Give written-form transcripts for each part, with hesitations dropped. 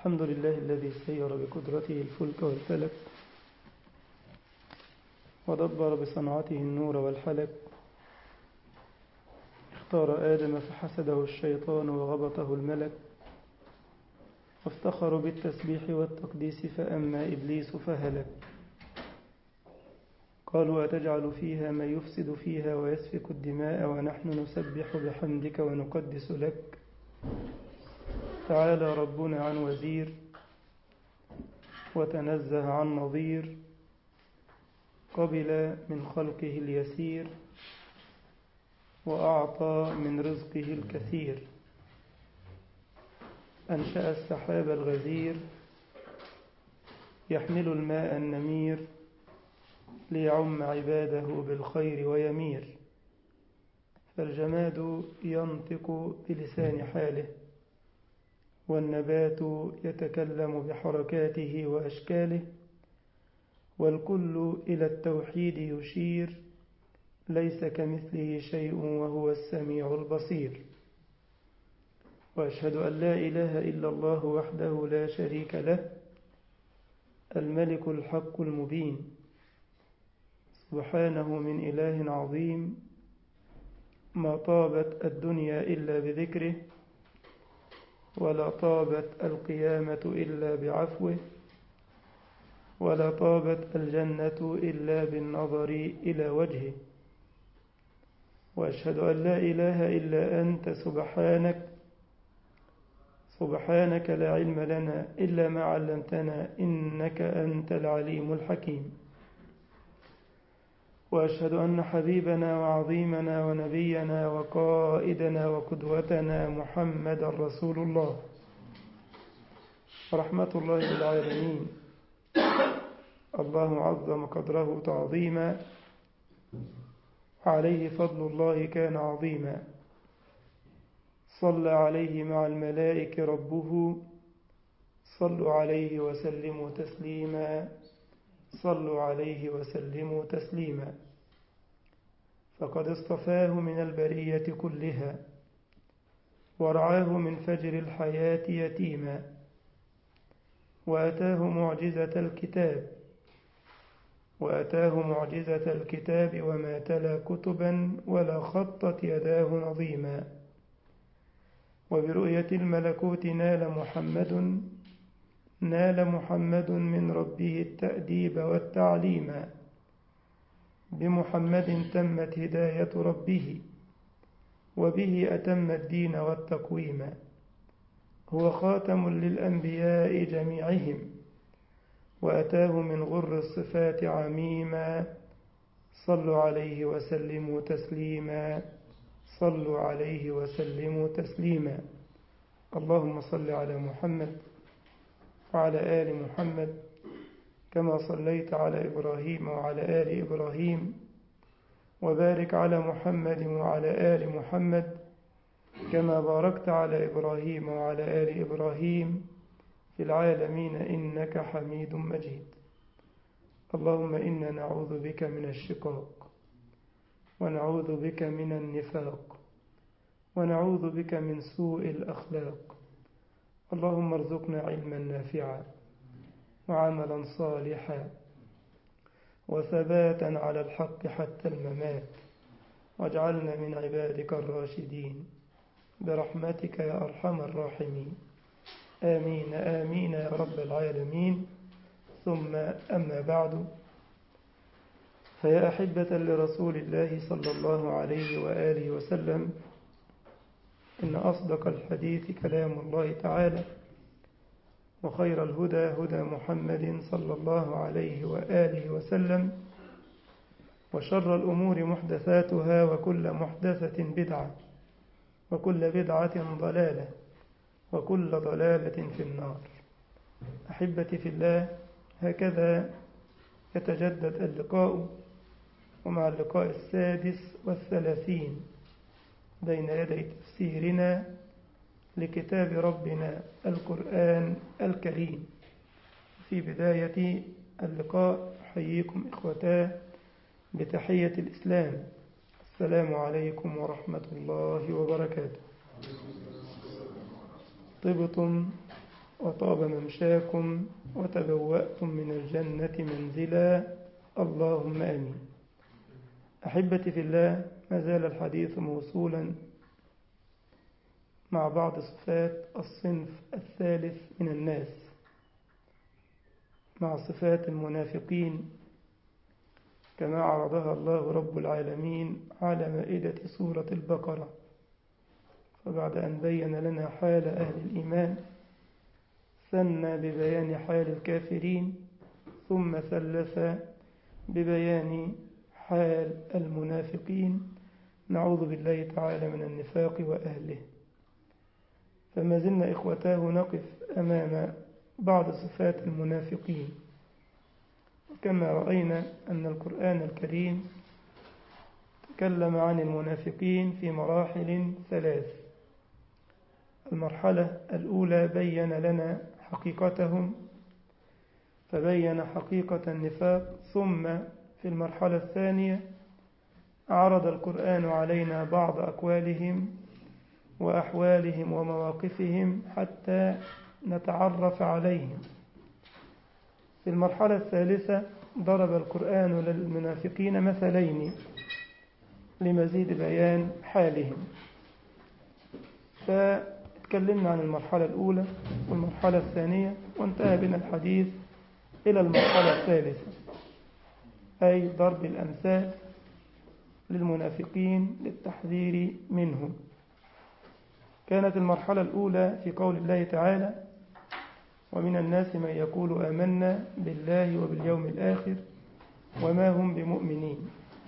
الحمد لله الذي سير بقدرته الفلك والفلك ودبر بصنعته النور والحلك. اختار آدم فحسده الشيطان وغبطه الملك، وافتخر بالتسبيح والتقديس فأما إبليس فهلك. قالوا أتجعل فيها من يفسد فيها ويسفك الدماء ونحن نسبح بحمدك ونقدس لك. تعالى ربنا عن وزير وتنزه عن نظير، قبل من خلقه اليسير وأعطى من رزقه الكثير. أنشأ السحاب الغزير يحمل الماء النمير ليعم عباده بالخير ويمير. فالجماد ينطق بلسان حاله، والنبات يتكلم بحركاته وأشكاله، والكل إلى التوحيد يشير، ليس كمثله شيء وهو السميع البصير. وأشهد أن لا إله إلا الله وحده لا شريك له، الملك الحق المبين، سبحانه من إله عظيم. ما طابت الدنيا إلا بذكره، ولا طابت القيامة إلا بعفوه، ولا طابت الجنة إلا بالنظر إلى وجهه. وأشهد أن لا إله إلا أنت سبحانك لا علم لنا إلا ما علمتنا إنك أنت العليم الحكيم. وأشهد أن حبيبنا وعظيمنا ونبينا وقائدنا وقدوتنا محمد رسول الله، رحمة الله للعالمين. الله عظم قدره تعظيما، عليه فضل الله كان عظيما. صلى عليه مع الملائكة ربه، صلوا عليه وسلموا تسليما، صلوا عليه وسلموا تسليما. فقد اصطفاه من البرية كلها، ورعاه من فجر الحياة يتيما، وأتاه معجزة الكتاب وما تلا كتبا ولا خطت يداه نظيما. وبرؤية الملكوت نال محمد من ربه التأديب والتعليم. بمحمد تمت هداية ربه، وبه أتم الدين والتقويم. هو خاتم للأنبياء جميعهم، وأتاه من غر الصفات عميما. صلوا عليه وسلموا تسليما، صلوا عليه وسلموا تسليما. اللهم صل على محمد وعلى آل محمد، كما صليت على إبراهيم وعلى آل إبراهيم، وبارك على محمد وعلى آل محمد، كما باركت على إبراهيم وعلى آل إبراهيم في العالمين إنك حميد مجيد. اللهم إنا نعوذ بك من الشقاق، ونعوذ بك من النفاق، ونعوذ بك من سوء الأخلاق. اللهم ارزقنا علما نافعا وعملا صالحا وثباتا على الحق حتى الممات، واجعلنا من عبادك الراشدين برحمتك يا أرحم الراحمين. آمين آمين يا رب العالمين. ثم أما بعد، فيا أحبة لرسول الله صلى الله عليه وآله وسلم، إن أصدق الحديث كلام الله تعالى، وخير الهدى هدى محمد صلى الله عليه وآله وسلم، وشر الأمور محدثاتها، وكل محدثة بدعة، وكل بدعة ضلالة، وكل ضلالة في النار. أحبتي في الله، هكذا يتجدد اللقاء، ومع اللقاء 36 بين يدي تفسيرنا لكتاب ربنا القرآن الكريم. في بداية اللقاء أحييكم إخوتاه بتحية الإسلام، السلام عليكم ورحمة الله وبركاته. طبتم وطاب ممشاكم وتبوأتم من الجنة منزلا. اللهم آمين. أحبتي في الله، ما زال الحديث موصولا مع بعض صفات الصنف الثالث من الناس، مع صفات المنافقين كما عرضها الله رب العالمين على مائدة سورة البقرة. فبعد أن بين لنا حال أهل الإيمان ثنى ببيان حال الكافرين، ثم ثلث ببيان حال المنافقين. نعوذ بالله تعالى من النفاق وأهله. فما زلنا إخوتاه نقف أمام بعض صفات المنافقين، كما رأينا أن القرآن الكريم تكلم عن المنافقين في مراحل ثلاث. المرحلة الأولى بين لنا حقيقتهم، فبين حقيقة النفاق، ثم في المرحلة الثانية عرض القرآن علينا بعض أقوالهم وأحوالهم ومواقفهم حتى نتعرف عليهم. في المرحلة الثالثة ضرب القرآن للمنافقين مثلين لمزيد بيان حالهم. فتكلمنا عن المرحلة الأولى والمرحلة الثانية، وانتهى بنا الحديث إلى المرحلة الثالثة، أي ضرب الأمثال للمنافقين للتحذير منهم. كانت المرحلة الأولى في قول الله تعالى: ومن الناس من يقول آمنا بالله وباليوم الآخر وما هم بمؤمنين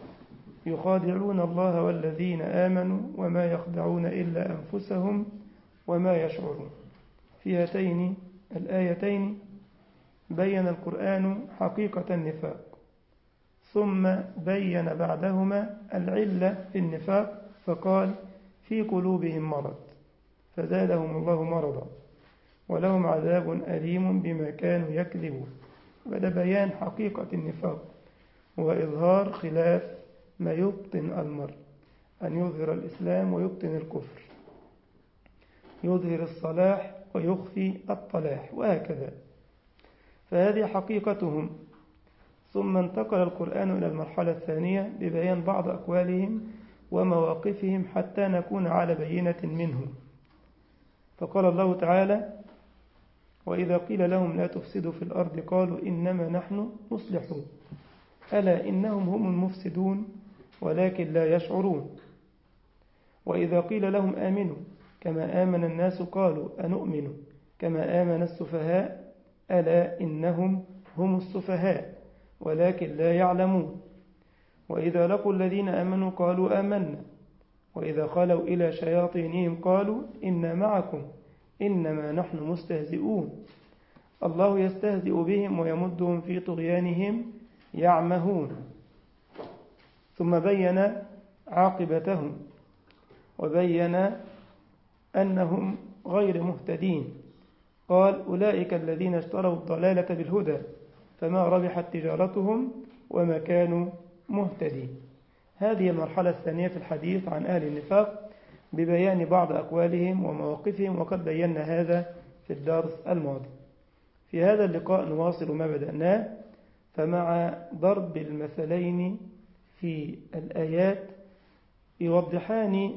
يخادعون الله والذين آمنوا وما يخدعون إلا أنفسهم وما يشعرون. في هاتين الآيتين بين القرآن حقيقة النفاق، ثم بين بعدهما العلة في النفاق فقال: في قلوبهم مرض فزادهم الله مرضا ولهم عذاب أليم بما كانوا يكذبون. بدأ بيان حقيقة النفاق، وإظهار خلاف ما يبطن المرء، أن يظهر الإسلام ويبطن الكفر، يظهر الصلاح ويخفي الطلاح، وهكذا. فهذه حقيقتهم. ثم انتقل القرآن إلى المرحلة الثانية ببيان بعض أقوالهم ومواقفهم حتى نكون على بينة منهم. فقال الله تعالى: وإذا قيل لهم لا تفسدوا في الأرض قالوا إنما نحن مصلحون ألا إنهم هم المفسدون ولكن لا يشعرون. وإذا قيل لهم آمنوا كما آمن الناس قالوا أنؤمن كما آمن السفهاء ألا إنهم هم السفهاء ولكن لا يعلمون. وإذا لقوا الذين آمنوا قالوا آمنا وإذا خلوا إلى شياطينهم قالوا إنا معكم إنما نحن مستهزئون الله يستهزئ بهم ويمدهم في طغيانهم يعمهون. ثم بين عاقبتهم وبين أنهم غير مهتدين. قال: أولئك الذين اشتروا الضلالة بالهدى فما ربحت تجارتهم وما كانوا مهتدين. هذه المرحلة الثانية في الحديث عن أهل النفاق ببيان بعض أقوالهم ومواقفهم، وقد بينا هذا في الدرس الماضي. في هذا اللقاء نواصل ما بدأناه، فمع ضرب المثلين في الآيات يوضحان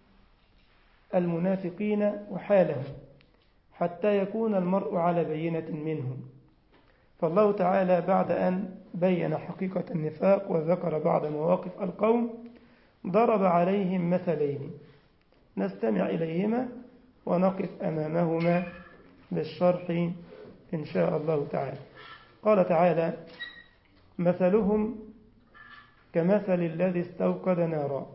المنافقين وحالهم حتى يكون المرء على بينة منهم. فالله تعالى بعد أن بين حقيقة النفاق وذكر بعض مواقف القوم ضرب عليهم مثلين نستمع إليهما ونقف أمامهما بالشرح إن شاء الله تعالى. قال تعالى: مثلهم كمثل الذي استوقد نارا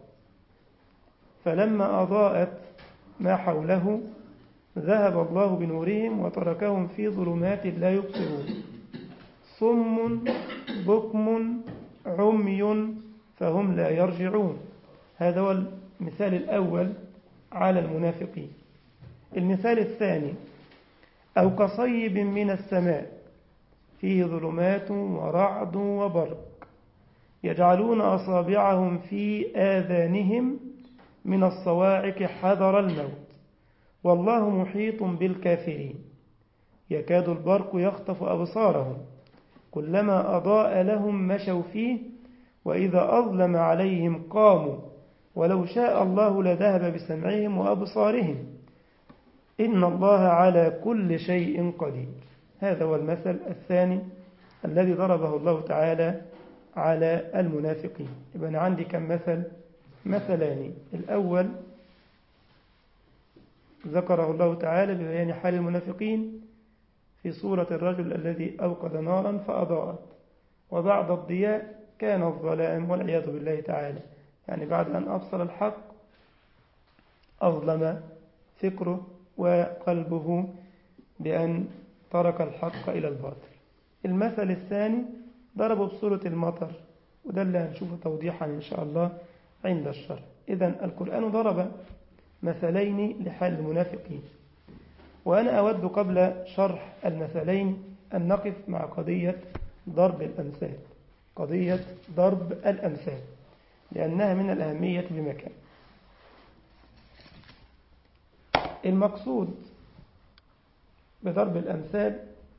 فلما أضاءت ما حوله ذهب الله بنورهم وتركهم في ظلمات لا يبصرون صم بكم عمي فهم لا يرجعون. هذا هو المثال الأول على المنافقين. المثال الثاني: أو كصيب من السماء فيه ظلمات ورعد وبرق يجعلون أصابعهم في آذانهم من الصواعق حذر الموت والله محيط بالكافرين. يكاد البرق يخطف أبصارهم كلما أضاء لهم مشوا فيه وإذا أظلم عليهم قاموا ولو شاء الله لذهب بسمعهم وأبصارهم إن الله على كل شيء قدير. هذا هو المثل الثاني الذي ضربه الله تعالى على المنافقين. يبقى أنا عندي كم مثل؟ مثلان. الأول ذكره الله تعالى ببيان حال المنافقين في صورة الرجل الذي أوقد نارا فأضاءت، وبعد الضياء كان الظلام والعياذ بالله تعالى، يعني بعد أن أبصر الحق أظلم فكره وقلبه بأن ترك الحق إلى الباطل. المثل الثاني ضربه بصورة المطر، وده اللي هنشوفه توضيحا إن شاء الله عند الشرح. إذن القرآن ضرب مثلين لحال المنافقين، وأنا أود قبل شرح المثلين أن نقف مع قضية ضرب الأمثال، قضية ضرب الأمثال لأنها من الأهمية بمكان. المقصود بضرب الأمثال،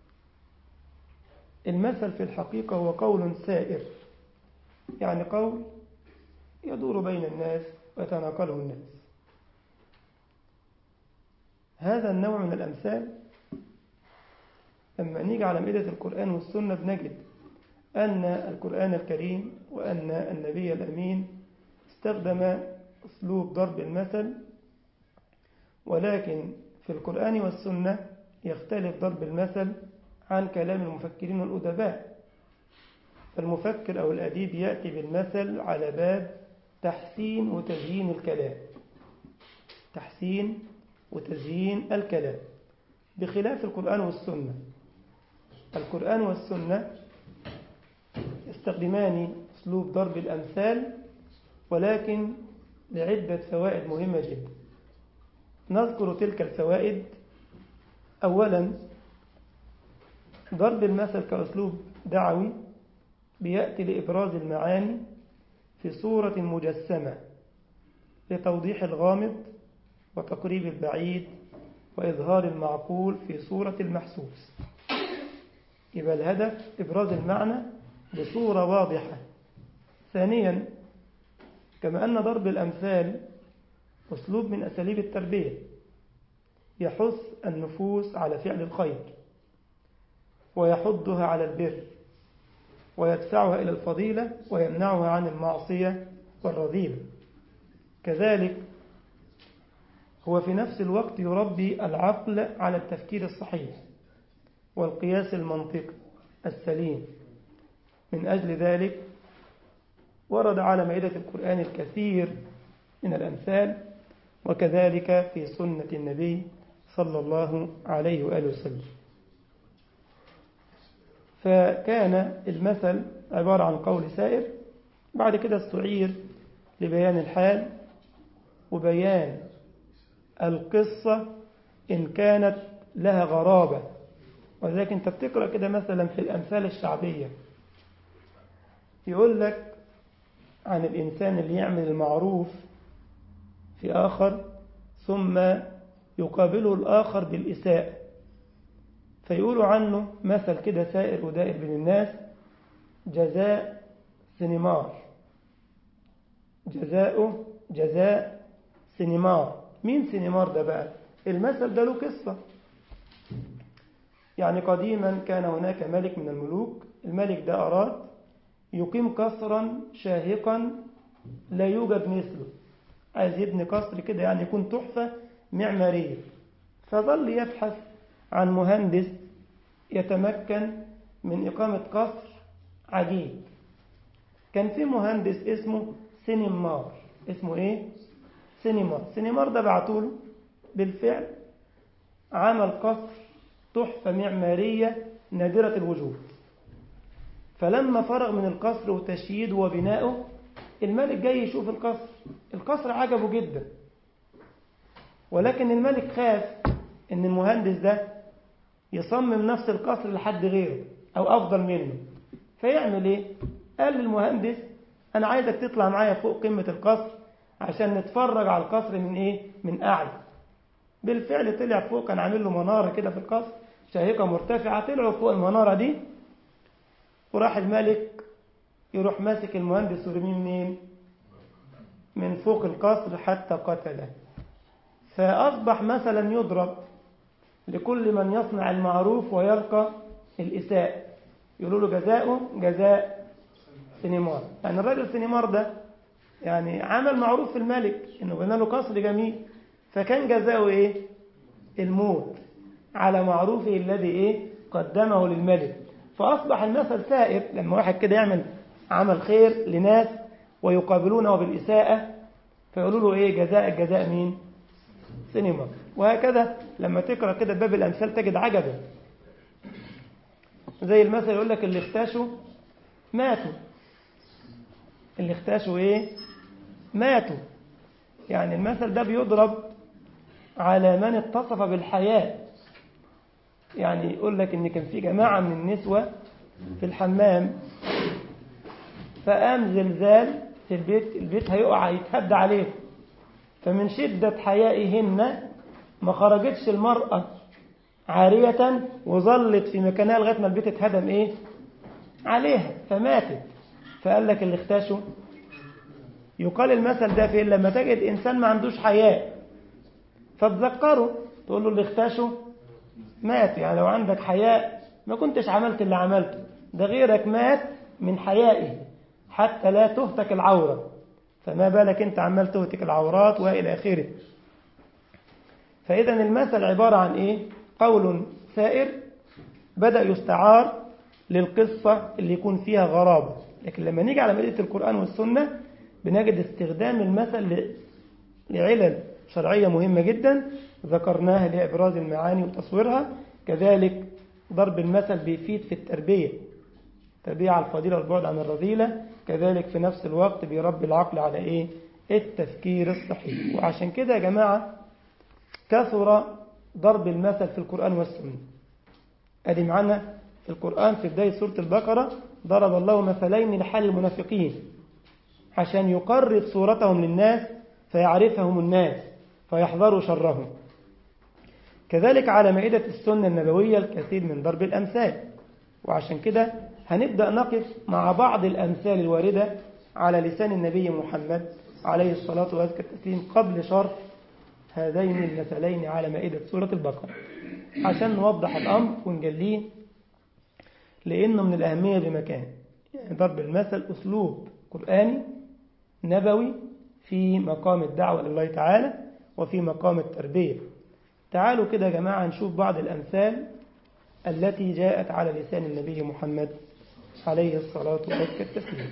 المثل في الحقيقة هو قول سائر، يعني قول يدور بين الناس ويتناقله الناس. هذا النوع من الأمثال لما نيجي على مائدة القرآن والسنة بنجد أن القرآن الكريم وأن النبي الأمين استخدم أسلوب ضرب المثل، ولكن في القرآن والسنة يختلف ضرب المثل عن كلام المفكرين والأدباء. فالمفكر أو الأديب يأتي بالمثل على باب تحسين وتزيين الكلام، تحسين وتزيين الكلام، بخلاف القرآن والسنة. القرآن والسنة يستخدمان أسلوب ضرب الأمثال، ولكن لعدة فوائد مهمة جدا. نذكر تلك الفوائد. أولا، ضرب المثل كأسلوب دعوي بيأتي لإبراز المعاني في صورة مجسمة لتوضيح الغامض وتقريب البعيد وإظهار المعقول في صورة المحسوس. يبقى الهدف إبراز المعنى بصورة واضحة. ثانيا، كما أن ضرب الأمثال أسلوب من أساليب التربية يحث النفوس على فعل الخير ويحضها على البر ويدفعها إلى الفضيلة ويمنعها عن المعصية والرذيلة. كذلك هو في نفس الوقت يربي العقل على التفكير الصحيح والقياس المنطقي السليم. من أجل ذلك ورد على مائدة القرآن الكثير من الأمثال، وكذلك في سنة النبي صلى الله عليه وآله وسلم. فكان المثل عبارة عن قول سائر، بعد كده استعير لبيان الحال وبيان القصة إن كانت لها غرابة. ولكن انت بتقرأ كده مثلا في الأمثال الشعبية يقول لك عن الإنسان اللي يعمل المعروف في آخر ثم يقابله الآخر بالإساءة، فيقولوا عنه مثل كده سائر ودائر بين الناس: جزاء سنمار، جزاؤه جزاء سنمار. مين سنمار ده بقى؟ المثل ده له قصة. يعني قديما كان هناك ملك من الملوك، الملك ده أراد يقيم قصرا شاهقا لا يوجد مثله، عايز يبني قصر كده يعني يكون تحفة معمارية. فظل يبحث عن مهندس يتمكن من إقامة قصر عجيب. كان في مهندس اسمه سنمار. اسمه إيه؟ سنمار. سنمار ده بعتوله بالفعل، عمل قصر تحفة معمارية نادرة الوجود. فلما فرغ من القصر وتشييده وبنائه، الملك جاي يشوف القصر. القصر عجبه جدا، ولكن الملك خاف ان المهندس ده يصمم نفس القصر لحد غيره او افضل منه. فيعمل ايه؟ قال للمهندس: انا عايزك تطلع معايا فوق قمة القصر عشان نتفرج على القصر من ايه؟ من اعلى. بالفعل طلع فوق، كان عامل له منارة كده في القصر شاهقة مرتفعة، طلعوا فوق المنارة دي، وراح الملك يروح ماسك المهندس ورميه منين؟ من فوق القصر حتى قتله. فأصبح مثلا يضرب لكل من يصنع المعروف ويلقى الإساءة، يقولوا له جزاؤه جزاء سنيمار. يعني الراجل سنيمار ده يعني عمل معروف في الملك إنه بنى له قصر جميل، فكان جزاؤه إيه؟ الموت على معروفه الذي إيه؟ قدمه للملك. فأصبح المثل سائر لما واحد كده يعمل عمل خير لناس ويقابلونه بالإساءة فيقولوا له إيه؟ جزاء الجزاء مين؟ سينما. وهكذا لما تقرأ كده باب الأمثال تجد عجبا، زي المثل يقول لك اللي اختاشوا ماتوا، اللي اختاشوا إيه؟ ماتوا. يعني المثل ده بيضرب على من اتصف بالحياء. يعني يقول لك إن كان في جماعة من النسوة في الحمام، فقام زلزال في البيت هيقع يتهد عليه، فمن شدة حيائهن ما خرجتش المرأة عارية وظلت في مكانها لغاية ما البيت اتهدم إيه؟ عليها فماتت. فقال لك اللي اختاشوا. يقال المثل ده فين؟ لما تجد إنسان ما عندوش حياء فتذكره، تقول له اللي اختاشوا مات. يعني لو عندك حياء ما كنتش عملت اللي عملته، ده غيرك مات من حيائه حتى لا تهتك العورة، فما بالك انت عمال تهتك العورات وإلى آخره. فإذا المثل عبارة عن إيه؟ قول سائر بدأ يستعار للقصة اللي يكون فيها غرابة، لكن لما نيجي على مائدة القرآن والسنة بنجد استخدام المثل لعلل شرعية مهمة جدا ذكرناها لإبراز المعاني وتصويرها. كذلك ضرب المثل بيفيد في التربية على الفضيلة والبعد عن الرذيلة، كذلك في نفس الوقت بيربي العقل على إيه؟ التفكير الصحيح. وعشان كده يا جماعة كثر ضرب المثل في القرآن والسنة. أدي معنا في القرآن في بداية سورة البقرة ضرب الله مثلين لحال المنافقين عشان يقرب صورتهم للناس فيعرفهم الناس فيحذروا شرهم. كذلك على مائدة السنة النبوية الكثير من ضرب الأمثال، وعشان كده هنبدأ نقف مع بعض الأمثال الواردة على لسان النبي محمد عليه الصلاة والسلام قبل شرح هذين المثلين على مائدة سورة البقرة عشان نوضح الأمر ونجليه، لأنه من الأهمية بمكان. يعني ضرب المثل أسلوب قرآني نبوي في مقام الدعوة إلى الله تعالى وفي مقام التربية. تعالوا كده يا جماعة نشوف بعض الأمثال التي جاءت على لسان النبي محمد عليه الصلاة والسلام.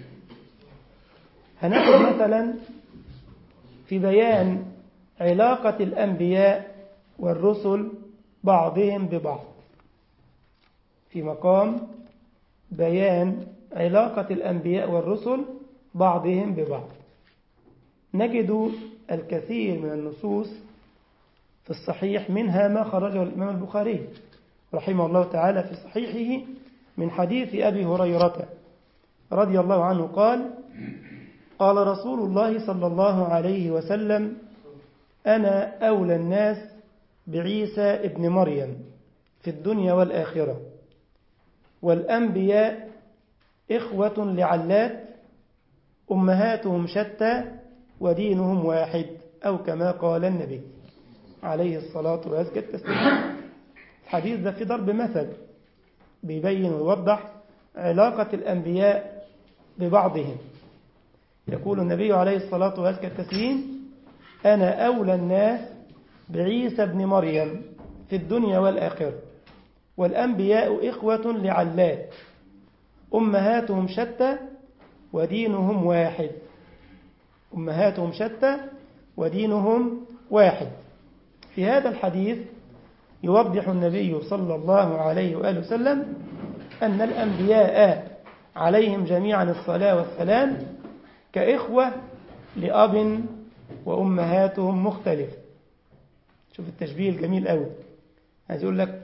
هنأخذ مثلا في بيان علاقة الأنبياء والرسل بعضهم ببعض، في مقام بيان علاقة الأنبياء والرسل بعضهم ببعض نجد الكثير من النصوص في الصحيح، منها ما خرجه الإمام البخاري رحمه الله تعالى في صحيحه من حديث أبي هريرة رضي الله عنه قال: قال رسول الله صلى الله عليه وسلم: أنا أولى الناس بعيسى ابن مريم في الدنيا والآخرة، والأنبياء إخوة لعلات أمهاتهم شتى ودينهم واحد، أو كما قال النبي عليه الصلاة والسلام. الحديث ده في ضرب مثل بيبين ويوضح علاقة الأنبياء ببعضهم. يقول النبي عليه الصلاة والسلام: أنا أولى الناس بعيسى ابن مريم في الدنيا والآخرة، والأنبياء إخوة لعلات أمهاتهم شتى ودينهم واحد. أمهاتهم شتى ودينهم واحد. في هذا الحديث يوضح النبي صلى الله عليه وآله وسلم أن الأنبياء عليهم جميعا الصلاة والسلام كإخوة لأب وأمهاتهم مختلفة. شوف التشبيه الجميل قوي. عايز يقول لك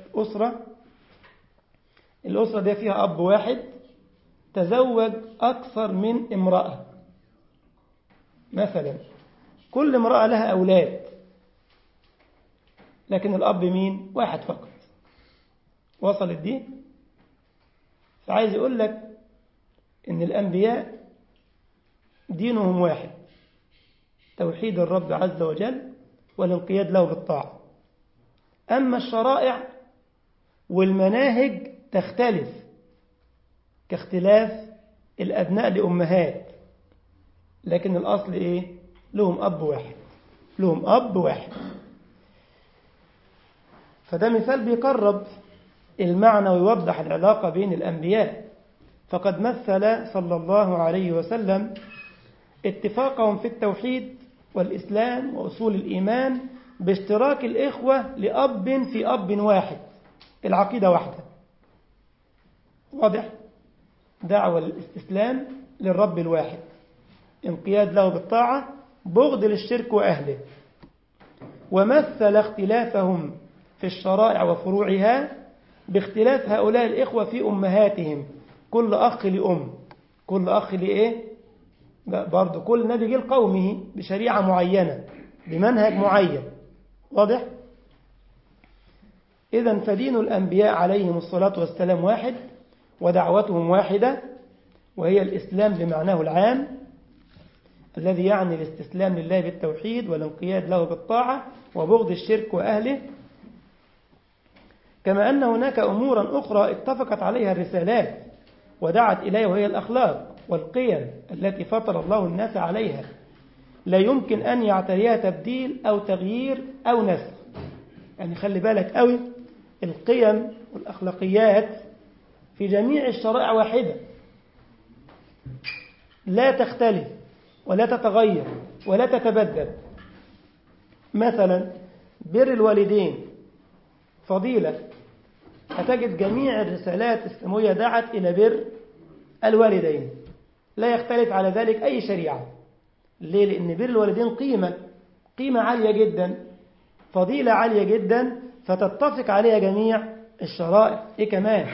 الأسرة دي فيها أب واحد تزوج أكثر من امرأة، مثلا كل امرأة لها أولاد، لكن الأب مين؟ واحد فقط. وصلت دي؟ فعايز يقول لك إن الأنبياء دينهم واحد، توحيد الرب عز وجل والانقياد له بالطاعة. أما الشرائع والمناهج تختلف كاختلاف الأبناء لأمهات، لكن الأصل إيه؟ لهم أب واحد، لهم أب واحد. فده مثال بيقرب المعنى ويوضح العلاقة بين الأنبياء. فقد مثل صلى الله عليه وسلم اتفاقهم في التوحيد والإسلام وأصول الإيمان باشتراك الإخوة لأب في أب واحد، العقيدة واحدة. واضح؟ دعوة للاستسلام للرب الواحد، انقياد له بالطاعة، بغض للشرك وأهله. ومثل اختلافهم في الشرائع وفروعها باختلاف هؤلاء الإخوة في أمهاتهم، كل أخ لأم، كل أخ لإيه؟ برضو كل نبي جه لقومه بشريعة معينة بمنهج معين. واضح؟ إذن فدين الأنبياء عليهم الصلاة والسلام واحد، ودعوتهم واحدة، وهي الإسلام بمعناه العام الذي يعني الاستسلام لله بالتوحيد والانقياد له بالطاعة وبغض الشرك وأهله. كما أن هناك أمورا أخرى اتفقت عليها الرسالات ودعت إليها، وهي الأخلاق والقيم التي فطر الله الناس عليها، لا يمكن أن يعتريها تبديل أو تغيير أو نسخ. يعني خلي بالك قوي، القيم والأخلاقيات في جميع الشرائع واحدة، لا تختلف ولا تتغير ولا تتبدل. مثلا بر الوالدين فضيلة، هتجد جميع الرسالات السماوية دعت إلى بر الوالدين، لا يختلف على ذلك أي شريعة. ليه؟ لأن بر الوالدين قيمة عالية جدا، فضيلة عالية جدا، فتتفق عليها جميع الشرائع. إيه كمان؟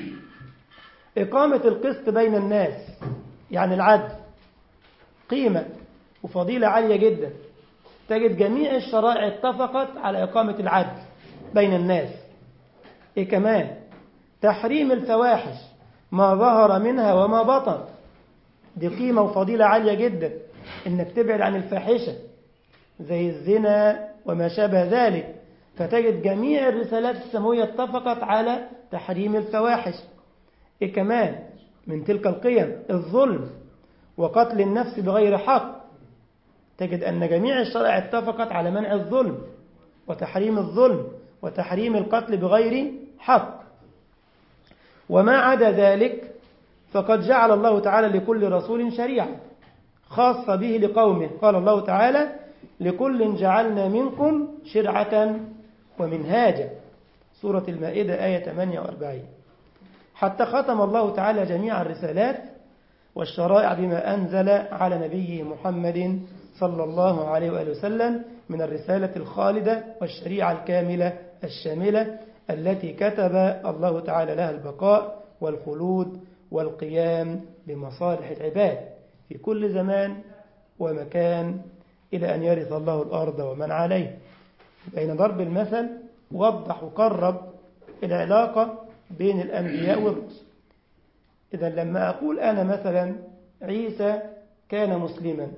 إقامة القسط بين الناس، يعني العدل، قيمة وفضيلة عالية جدا، تجد جميع الشرائع اتفقت على إقامة العدل بين الناس. إيه كمان؟ تحريم الفواحش ما ظهر منها وما بطن، دي قيمة وفضيلة عالية جدا، إنك تبعد عن الفاحشة زي الزنا وما شابه ذلك. فتجد جميع الرسالات السماوية اتفقت على تحريم الفواحش. إيه كمان من تلك القيم؟ الظلم وقتل النفس بغير حق، تجد أن جميع الشرائع اتفقت على منع الظلم وتحريم الظلم وتحريم القتل بغير حق. وما عدا ذلك فقد جعل الله تعالى لكل رسول شريعة خاصة به لقومه. قال الله تعالى: لكل جعلنا منكم شرعة ومنهاجا، سورة المائدة آية 48. حتى ختم الله تعالى جميع الرسالات والشرائع بما أنزل على نبيه محمد صلى الله عليه وآله وسلم من الرسالة الخالدة والشريعة الكاملة الشاملة التي كتب الله تعالى لها البقاء والخلود والقيام بمصالح العباد في كل زمان ومكان إلى أن يرث الله الأرض ومن عليه. بين ضرب المثل وضح وقرب العلاقة بين الأنبياء والرسل. إذا لما أقول أنا مثلا عيسى كان مسلما،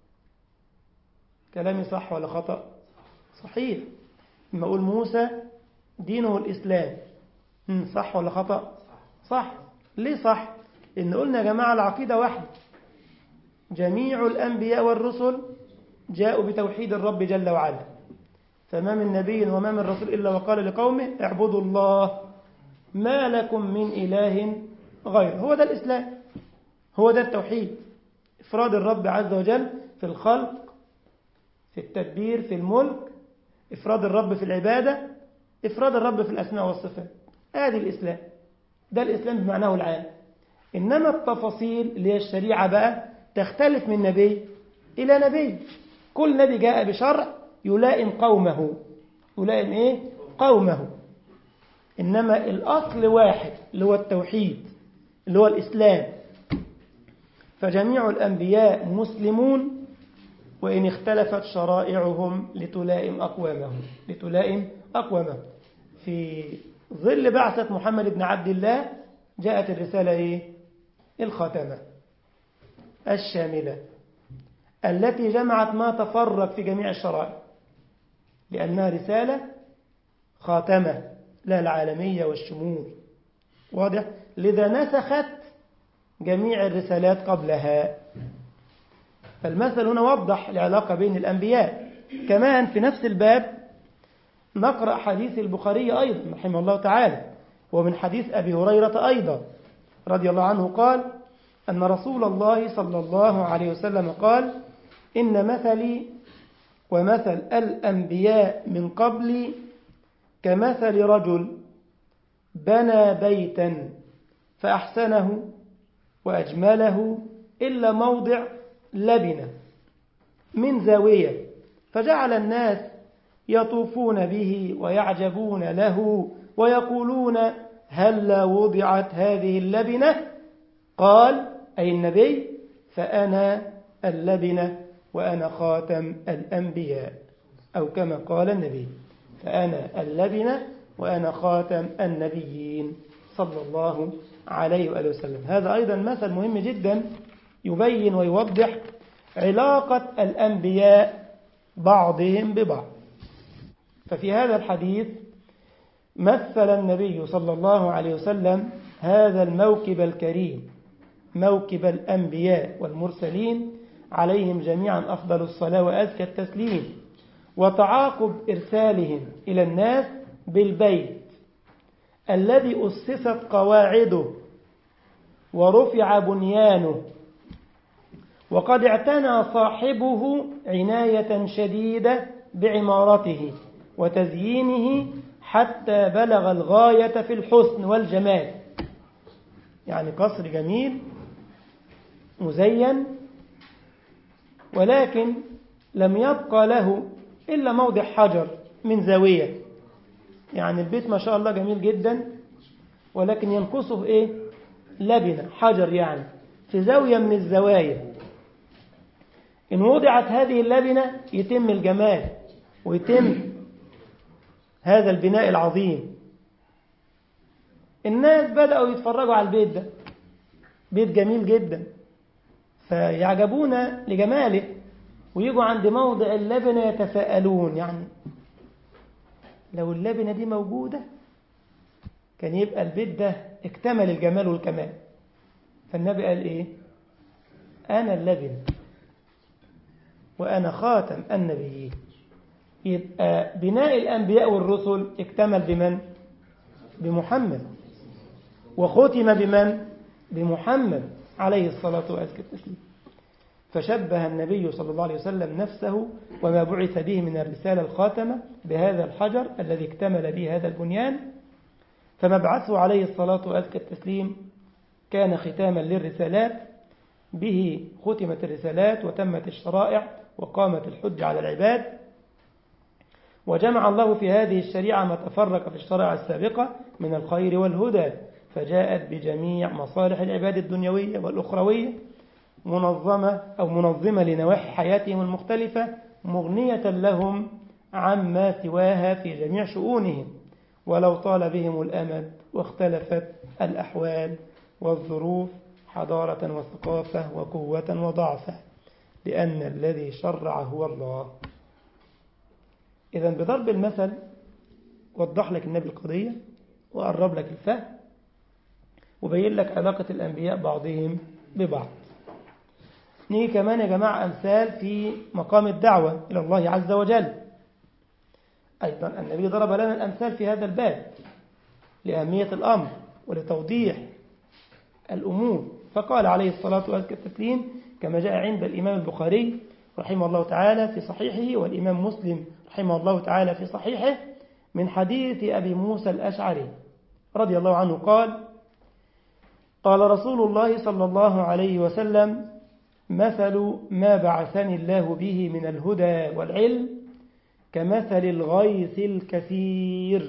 كلامي صح ولا خطأ؟ صحيح. لما أقول موسى دينه الإسلام، صح ولا خطأ؟ صح. ليه صح؟ لأن قلنا يا جماعة العقيدة واحدة، جميع الأنبياء والرسل جاءوا بتوحيد الرب جل وعلا، فما من نبي وما من رسول إلا وقال لقومه اعبدوا الله ما لكم من إله غيره. هو ده الإسلام، هو ده التوحيد، إفراد الرب عز وجل في الخلق، في التدبير، في الملك، إفراد الرب في العبادة، إفراد الرب في الأسماء والصفات. هذه الإسلام، ده الإسلام بمعناه العام. إنما التفاصيل اللي هي الشريعة بقى تختلف من نبي إلى نبي، كل نبي جاء بشرع يلائم قومه، يلائم إيه؟ قومه. إنما الأصل واحد اللي هو التوحيد، اللي هو الإسلام. فجميع الأنبياء مسلمون وإن اختلفت شرائعهم لتلائم أقوامهم، لتلائم أقوامهم. في ظل بعثة محمد بن عبد الله جاءت الرسالة إيه؟ الخاتمة الشاملة التي جمعت ما تفرق في جميع الشرائع، لأنها رسالة خاتمة لا العالمية والشمول، واضح؟ لذا نسخت جميع الرسالات قبلها. فالمثل هنا وضح العلاقة بين الأنبياء. كمان في نفس الباب نقرأ حديث البخاري أيضا رحمه الله تعالى، ومن حديث أبي هريرة أيضا رضي الله عنه قال أن رسول الله صلى الله عليه وسلم قال إن مثلي ومثل الأنبياء من قبلي كمثل رجل بنى بيتا فأحسنه وأجمله إلا موضع لبنة من زاوية، فجعل الناس يطوفون به ويعجبون له ويقولون هل وضعت هذه اللبنة؟ قال أي النبي فأنا اللبنة وأنا خاتم الأنبياء، أو كما قال النبي فأنا اللبنة وأنا خاتم النبيين صلى الله عليه وآله وسلم. هذا أيضا مثل مهم جدا يبين ويوضح علاقة الأنبياء بعضهم ببعض. ففي هذا الحديث مثل النبي صلى الله عليه وسلم هذا الموكب الكريم، موكب الأنبياء والمرسلين عليهم جميعا أفضل الصلاة وأزكى التسليم، وتعاقب إرسالهم إلى الناس بالبيت الذي أسست قواعده ورفع بنيانه، وقد اعتنى صاحبه عناية شديدة بعمارته وتزيينه حتى بلغ الغاية في الحسن والجمال. يعني قصر جميل مزين، ولكن لم يبقى له إلا موضع حجر من زاوية. يعني البيت ما شاء الله جميل جدا، ولكن ينقصه إيه؟ لبنة، حجر يعني في زاوية من الزوايا. إن وضعت هذه اللبنة يتم الجمال ويتم هذا البناء العظيم. الناس بدأوا يتفرجوا على البيت ده، بيت جميل جدا، فيعجبون لجماله، ويجوا عند موضع اللبنة يتساءلون يعني لو اللبنة دي موجودة كان يبقى البيت ده اكتمل الجمال والكمال. فالنبي قال إيه؟ أنا اللبنة وأنا خاتم النبيين. يبقى بناء الأنبياء والرسل اكتمل بمن؟ بمحمد، وختم بمن؟ بمحمد عليه الصلاة والسلام. فشبه النبي صلى الله عليه وسلم نفسه وما بعث به من الرسالة الخاتمة بهذا الحجر الذي اكتمل به هذا البنيان. فمبعثه عليه الصلاة والسلام كان ختاما للرسالات، به ختمت الرسالات وتمت الشرائع وقامت الحج على العباد، وجمع الله في هذه الشريعة ما تفرق في الشرائع السابقة من الخير والهدى، فجاءت بجميع مصالح العباد الدنيوية والأخروية منظمة لنواحي حياتهم المختلفة، مغنية لهم عما سواها في جميع شؤونهم، ولو طال بهم الأمد واختلفت الأحوال والظروف حضارة وثقافة وقوة وضعفة، لأن الذي شرع هو الله. إذن بضرب المثل وضح لك النبي القضية وقرب لك الفهم وبين لك علاقة الأنبياء بعضهم ببعض. نيجي كمان يا جماعة أمثال في مقام الدعوة إلى الله عز وجل. أيضا النبي ضرب لنا الأمثال في هذا الباب لأهمية الأمر ولتوضيح الأمور. فقال عليه الصلاة والسلام كما جاء عند الإمام البخاري رحمه الله تعالى في صحيحه، والإمام مسلم رحمه الله تعالى في صحيحه، من حديث أبي موسى الأشعري رضي الله عنه قال: قال رسول الله صلى الله عليه وسلم: مثل ما بعثني الله به من الهدى والعلم كمثل الغيث الكثير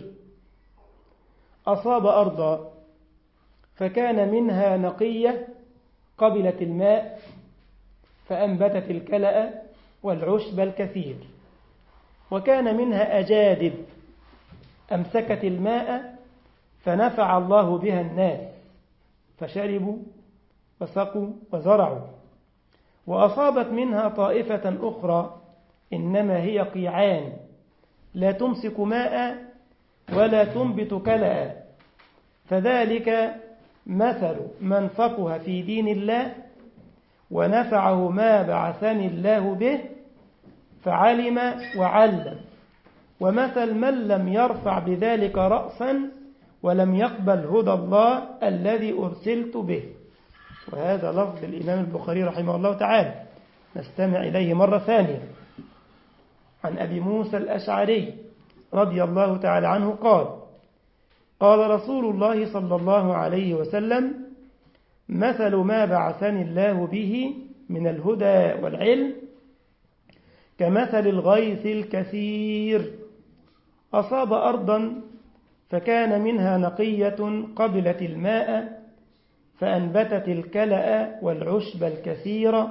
أصاب أرضا فكان منها نقية قبلت الماء فأنبتت الكلأ والعشب الكثير، وكان منها أجادب أمسكت الماء فنفع الله بها الناس فشربوا وسقوا وزرعوا. وأصابت منها طائفة أخرى إنما هي قيعان لا تمسك ماء ولا تنبت كلأ، فذلك مثل من فقه في دين الله ونفعه ما بعثني الله به فعلم وعلم، ومثل من لم يرفع بذلك رأسا ولم يقبل هدى الله الذي أرسلت به. وهذا لفظ الإمام البخاري رحمه الله تعالى. نستمع إليه مرة ثانية. عن أبي موسى الأشعري رضي الله تعالى عنه قال: قال رسول الله صلى الله عليه وسلم: مثل ما بعثني الله به من الهدى والعلم كمثل الغيث الكثير أصاب أرضا فكان منها نقية قبلت الماء فأنبتت الكلأ والعشب الكثير،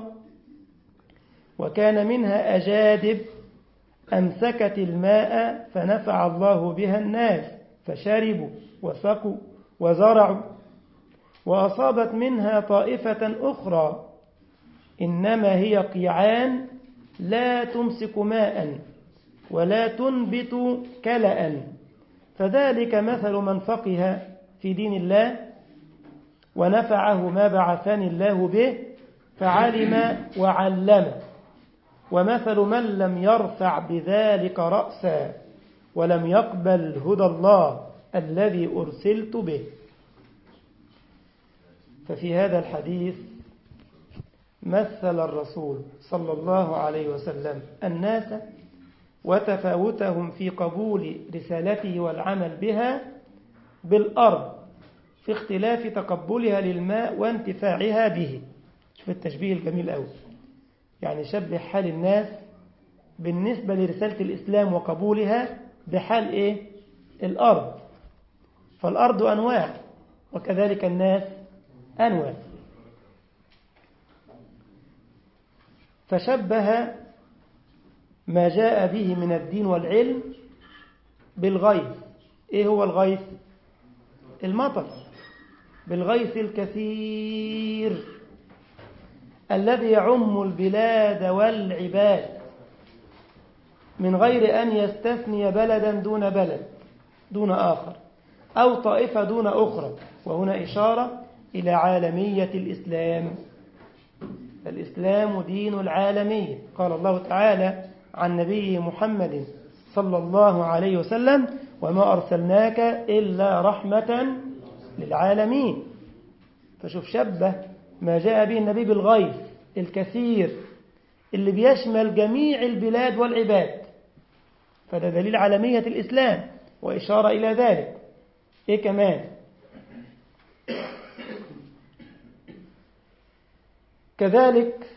وكان منها أجادب أمسكت الماء فنفع الله بها الناس فشربوا وسقوا وزرعوا. وأصابت منها طائفة أخرى إنما هي قيعان لا تمسك ماء ولا تنبت كلأ، فذلك مثل من فقه في دين الله ونفعه ما بعثني الله به فعلم وعلم، ومثل من لم يرفع بذلك رأسا ولم يقبل هدى الله الذي أرسلت به. ففي هذا الحديث مثل الرسول صلى الله عليه وسلم الناس وتفاوتهم في قبول رسالته والعمل بها بالأرض في اختلاف تقبلها للماء وانتفاعها به. شوف التشبيه الجميل أوي، يعني شبه حال الناس بالنسبة لرسالة الإسلام وقبولها بحال إيه؟ الأرض. فالأرض أنواع وكذلك الناس أنواع. فشبه ما جاء به من الدين والعلم بالغيث. إيه هو الغيث؟ المطر. بالغيث الكثير الذي يعم البلاد والعباد من غير أن يستثني بلدا دون بلد دون آخر أو طائفة دون أخرى. وهنا إشارة إلى عالمية الإسلام. الإسلام دين العالمية. قال الله تعالى عن نبيه محمد صلى الله عليه وسلم: وما أرسلناك إلا رحمة للعالمين. فشوف شبه ما جاء به النبي بالغيث الكثير اللي بيشمل جميع البلاد والعباد، فده دليل عالمية الإسلام وإشارة إلى ذلك. إيه كمان؟ كذلك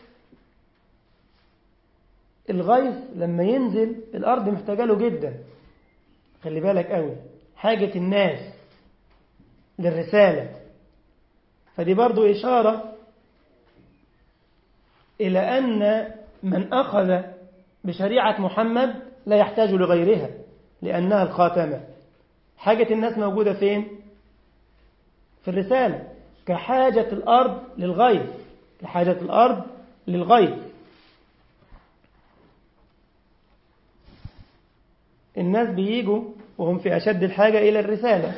الغيث لما ينزل الأرض محتاجة له جدا. خلي بالك قوي، حاجة الناس للرسالة. فدي برضو إشارة إلى أن من أخذ بشريعة محمد لا يحتاج لغيرها لأنها الخاتمة. حاجة الناس موجودة فين؟ في الرسالة. كحاجة الأرض للغيث، كحاجة الأرض للغيث. الناس بييجوا وهم في أشد الحاجة إلى الرسالة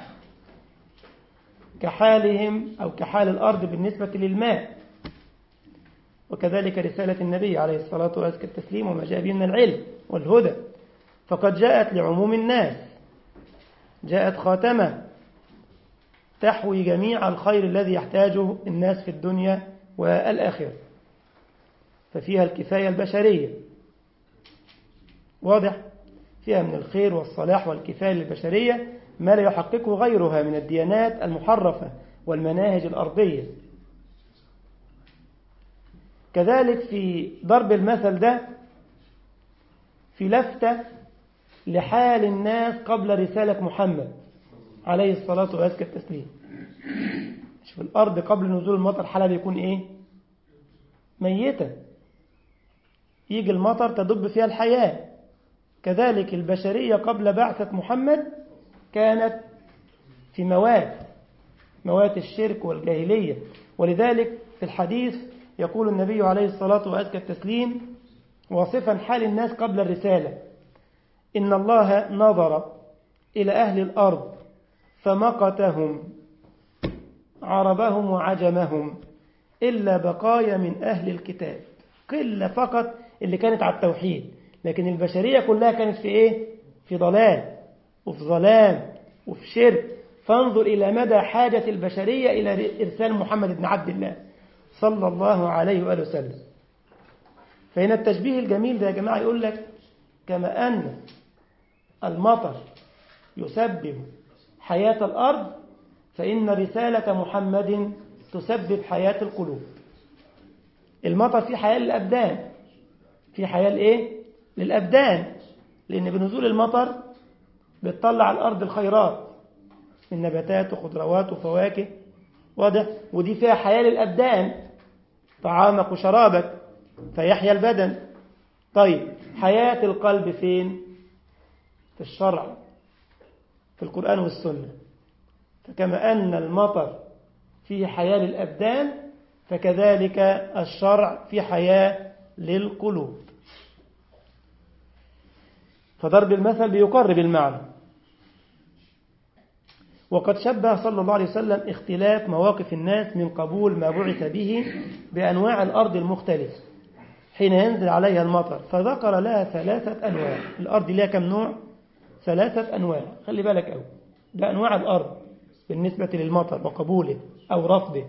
كحالهم أو كحال الأرض بالنسبة للماء. وكذلك رسالة النبي عليه الصلاة وأزكى التسليم وما جاء به من العلم والهدى، فقد جاءت لعموم الناس، جاءت خاتمة تحوي جميع الخير الذي يحتاجه الناس في الدنيا والآخرة، ففيها الكفاية البشرية. واضح؟ فيها من الخير والصلاح والكفاية للبشرية ما لا يحققه غيرها من الديانات المحرفة والمناهج الأرضية. كذلك في ضرب المثل ده في لفتة لحال الناس قبل رسالة محمد عليه الصلاة وأزكى التسليم. شوف الأرض قبل نزول المطر حالها بيكون إيه؟ ميتة. يجي المطر تدب فيها الحياة. كذلك البشرية قبل بعثة محمد كانت في موات الشرك والجاهلية. ولذلك في الحديث يقول النبي عليه الصلاة وأزكى التسليم واصفا حال الناس قبل الرسالة: إن الله نظر إلى أهل الأرض فمقتهم عربهم وعجمهم إلا بقايا من أهل الكتاب، قلة فقط اللي كانت على التوحيد، لكن البشرية كلها كانت في إيه؟ في ضلال وفي ظلام وفي شرك. فانظر إلى مدى حاجة البشرية إلى إرسال محمد بن عبد الله صلى الله عليه وآله وسلم. فهنا التشبيه الجميل ده يا جماعة يقول لك كما أن المطر يسبب حياة الأرض، فإن رسالة محمد تسبب حياة القلوب. المطر فيه حياة للأبدان، فيه حياة لإيه؟ للأبدان، لأن بنزول المطر بتطلع الأرض الخيرات من نباتات وخضروات وفواكه، واضح؟ ودي فيها حياة للأبدان، طعامك وشرابك فيحيا البدن. طيب حياة القلب فين؟ في الشرع، في القرآن والسنة. فكما أن المطر فيه حياة للأبدان، فكذلك الشرع فيه حياة للقلوب. فضرب المثل بيقرب المعنى. وقد شبه صلى الله عليه وسلم اختلاف مواقف الناس من قبول ما بعث به بأنواع الأرض المختلفة حين ينزل عليها المطر، فذكر لها 3 أنواع. الأرض لها كم نوع؟ 3 أنواع. خلي بالك أوي، ده أنواع الأرض بالنسبة للمطر وقبوله أو رفضه.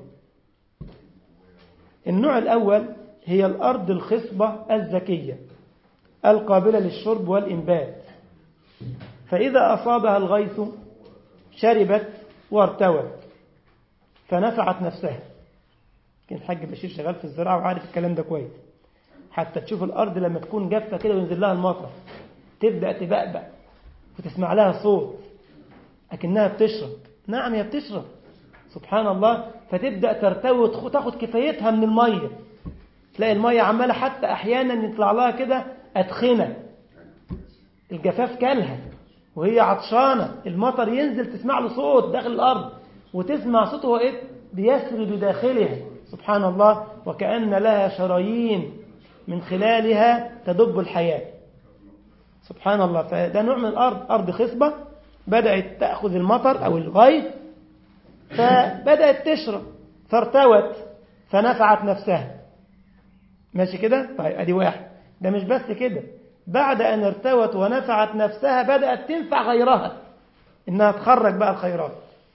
النوع الأول هي الأرض الخصبة الزكية القابلة للشرب والإنبات، فإذا أصابها الغيث شربت وارتوت فنفعت نفسها. كان الحاج بشير شغال في الزراعة وعارف الكلام ده كويس. حتى تشوف الأرض لما تكون جافة كده وينزل لها المطر تبدأ تبقبق وتسمع لها صوت أكنها بتشرب. نعم هي بتشرب، سبحان الله. فتبدأ ترتوي وتاخد كفايتها من المية. تلاقي المية عمالة حتى أحيانا يطلع لها كده أدخنة، الجفاف كلها وهي عطشانة. المطر ينزل تسمع له صوت داخل الأرض، وتسمع صوته وإيه بيسري بداخلها، سبحان الله. وكأن لها شرايين من خلالها تدب الحياة، سبحان الله. فده نوع من الأرض، أرض خصبة بدأت تأخذ المطر أو الغيث فبدأت تشرب فارتوت فنفعت نفسها. ماشي كده؟ طيب أدي واحد. ده مش بس كده، بعد أن ارتوت ونفعت نفسها بدأت تنفع غيرها، إنها تخرج بقى الخيرات،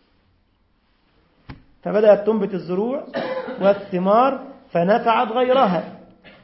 فبدأت تنبت الزروع والثمار فنفعت غيرها.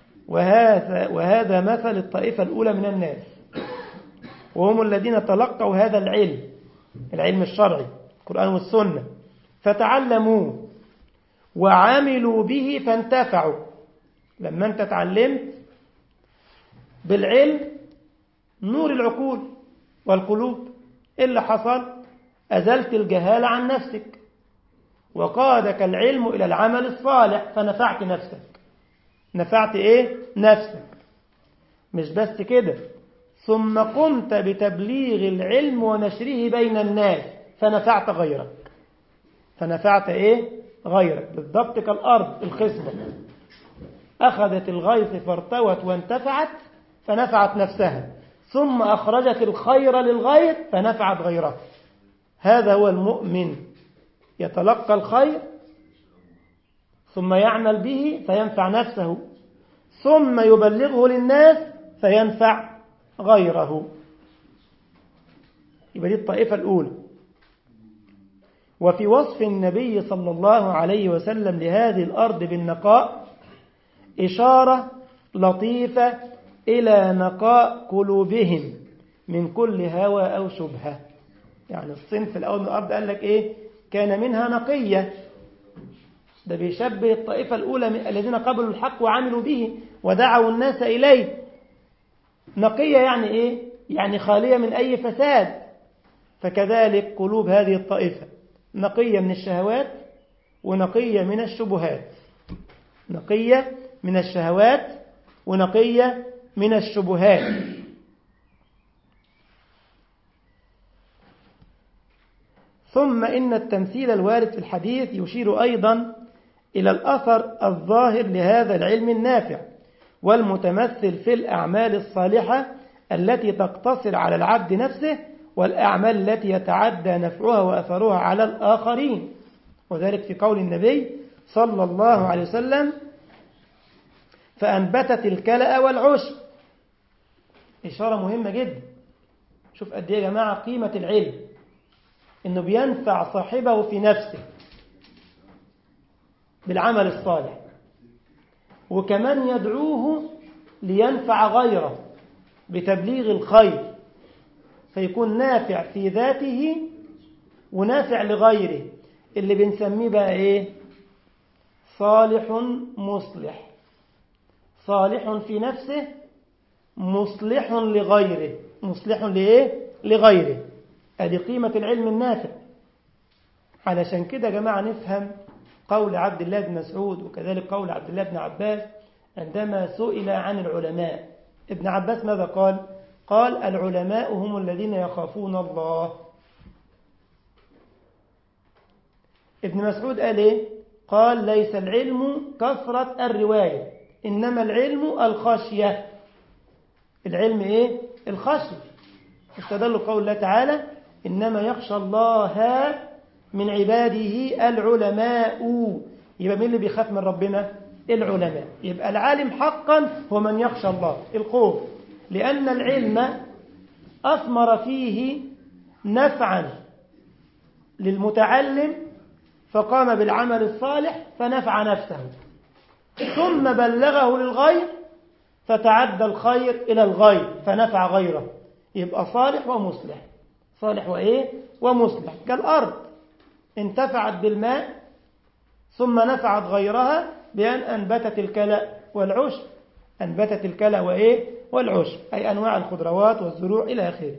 وهذا مثل الطائفة الأولى من الناس، وهم الذين تلقوا هذا العلم الشرعي القرآن والسنة فتعلموه وعملوا به فانتفعوا. لما أنت تعلمت بالعلم نور العقول والقلوب، إيه اللي حصل؟ أزلت الجهالة عن نفسك وقادك العلم إلى العمل الصالح فنفعت نفسك. نفعت إيه؟ نفسك. مش بس كده، ثم قمت بتبليغ العلم ونشره بين الناس فنفعت غيرك. فنفعت إيه؟ غيرك. بالضبط كالأرض الخصبة أخذت الغيث فارتوت وانتفعت فنفعت نفسها، ثم أخرجت الخير للغير فنفعت غيرها. هذا هو المؤمن، يتلقى الخير ثم يعمل به فينفع نفسه، ثم يبلغه للناس فينفع غيره. يبقى دي الطائفة الأولى. وفي وصف النبي صلى الله عليه وسلم لهذه الأرض بالنقاء إشارة لطيفة إلى نقاء قلوبهم من كل هوى أو شبهة. يعني الصنف الأول من الأرض قال لك إيه؟ كان منها نقية. ده بيشبه الطائفة الأولى الذين قبلوا الحق وعملوا به ودعوا الناس إليه. نقية يعني إيه؟ يعني خالية من أي فساد. فكذلك قلوب هذه الطائفة نقية من الشهوات ونقية من الشبهات. نقية من الشهوات ونقية من الشبهات. ثم إن التمثيل الوارد في الحديث يشير أيضا إلى الأثر الظاهر لهذا العلم النافع والمتمثل في الأعمال الصالحة التي تقتصر على العبد نفسه والأعمال التي يتعدى نفعها وأثرها على الآخرين، وذلك في قول النبي صلى الله عليه وسلم: فأنبتت الكلأ والعشب. إشارة مهمة جدا. شوف قد إيه يا جماعة قيمة العلم، إنه بينفع صاحبه في نفسه بالعمل الصالح، وكمان يدعوه لينفع غيره بتبليغ الخير، فيكون نافع في ذاته ونافع لغيره، اللي بنسميه بقى إيه؟ صالح مصلح. صالح في نفسه، مصلح لغيره. مصلح لإيه؟ لغيره. هذه قيمة العلم النافع. علشان كده يا جماعة نفهم قول عبد الله بن مسعود وكذلك قول عبد الله بن عباس عندما سئل عن العلماء. ابن عباس ماذا قال؟ قال: العلماء هم الذين يخافون الله. ابن مسعود قال إيه؟ قال: ليس العلم كثرة الرواية، إنما العلم الخشية. العلم إيه؟ الخشية. استدل قول الله تعالى: إنما يخشى الله من عباده العلماء. يبقى مين اللي بيخاف من ربنا؟ العلماء. يبقى العالم حقا هو من يخشى الله، الخوف، لأن العلم أثمر فيه نفعا للمتعلم فقام بالعمل الصالح فنفع نفسه، ثم بلغه للغير فتعدى الخير إلى الغير فنفع غيره. يبقى صالح ومصلح. صالح وإيه؟ ومصلح. كالأرض انتفعت بالماء ثم نفعت غيرها بأن أنبتت الكلأ والعشب. أنبتت الكلأ وإيه؟ والعشب، أي أنواع الخضروات والزروع إلى آخره.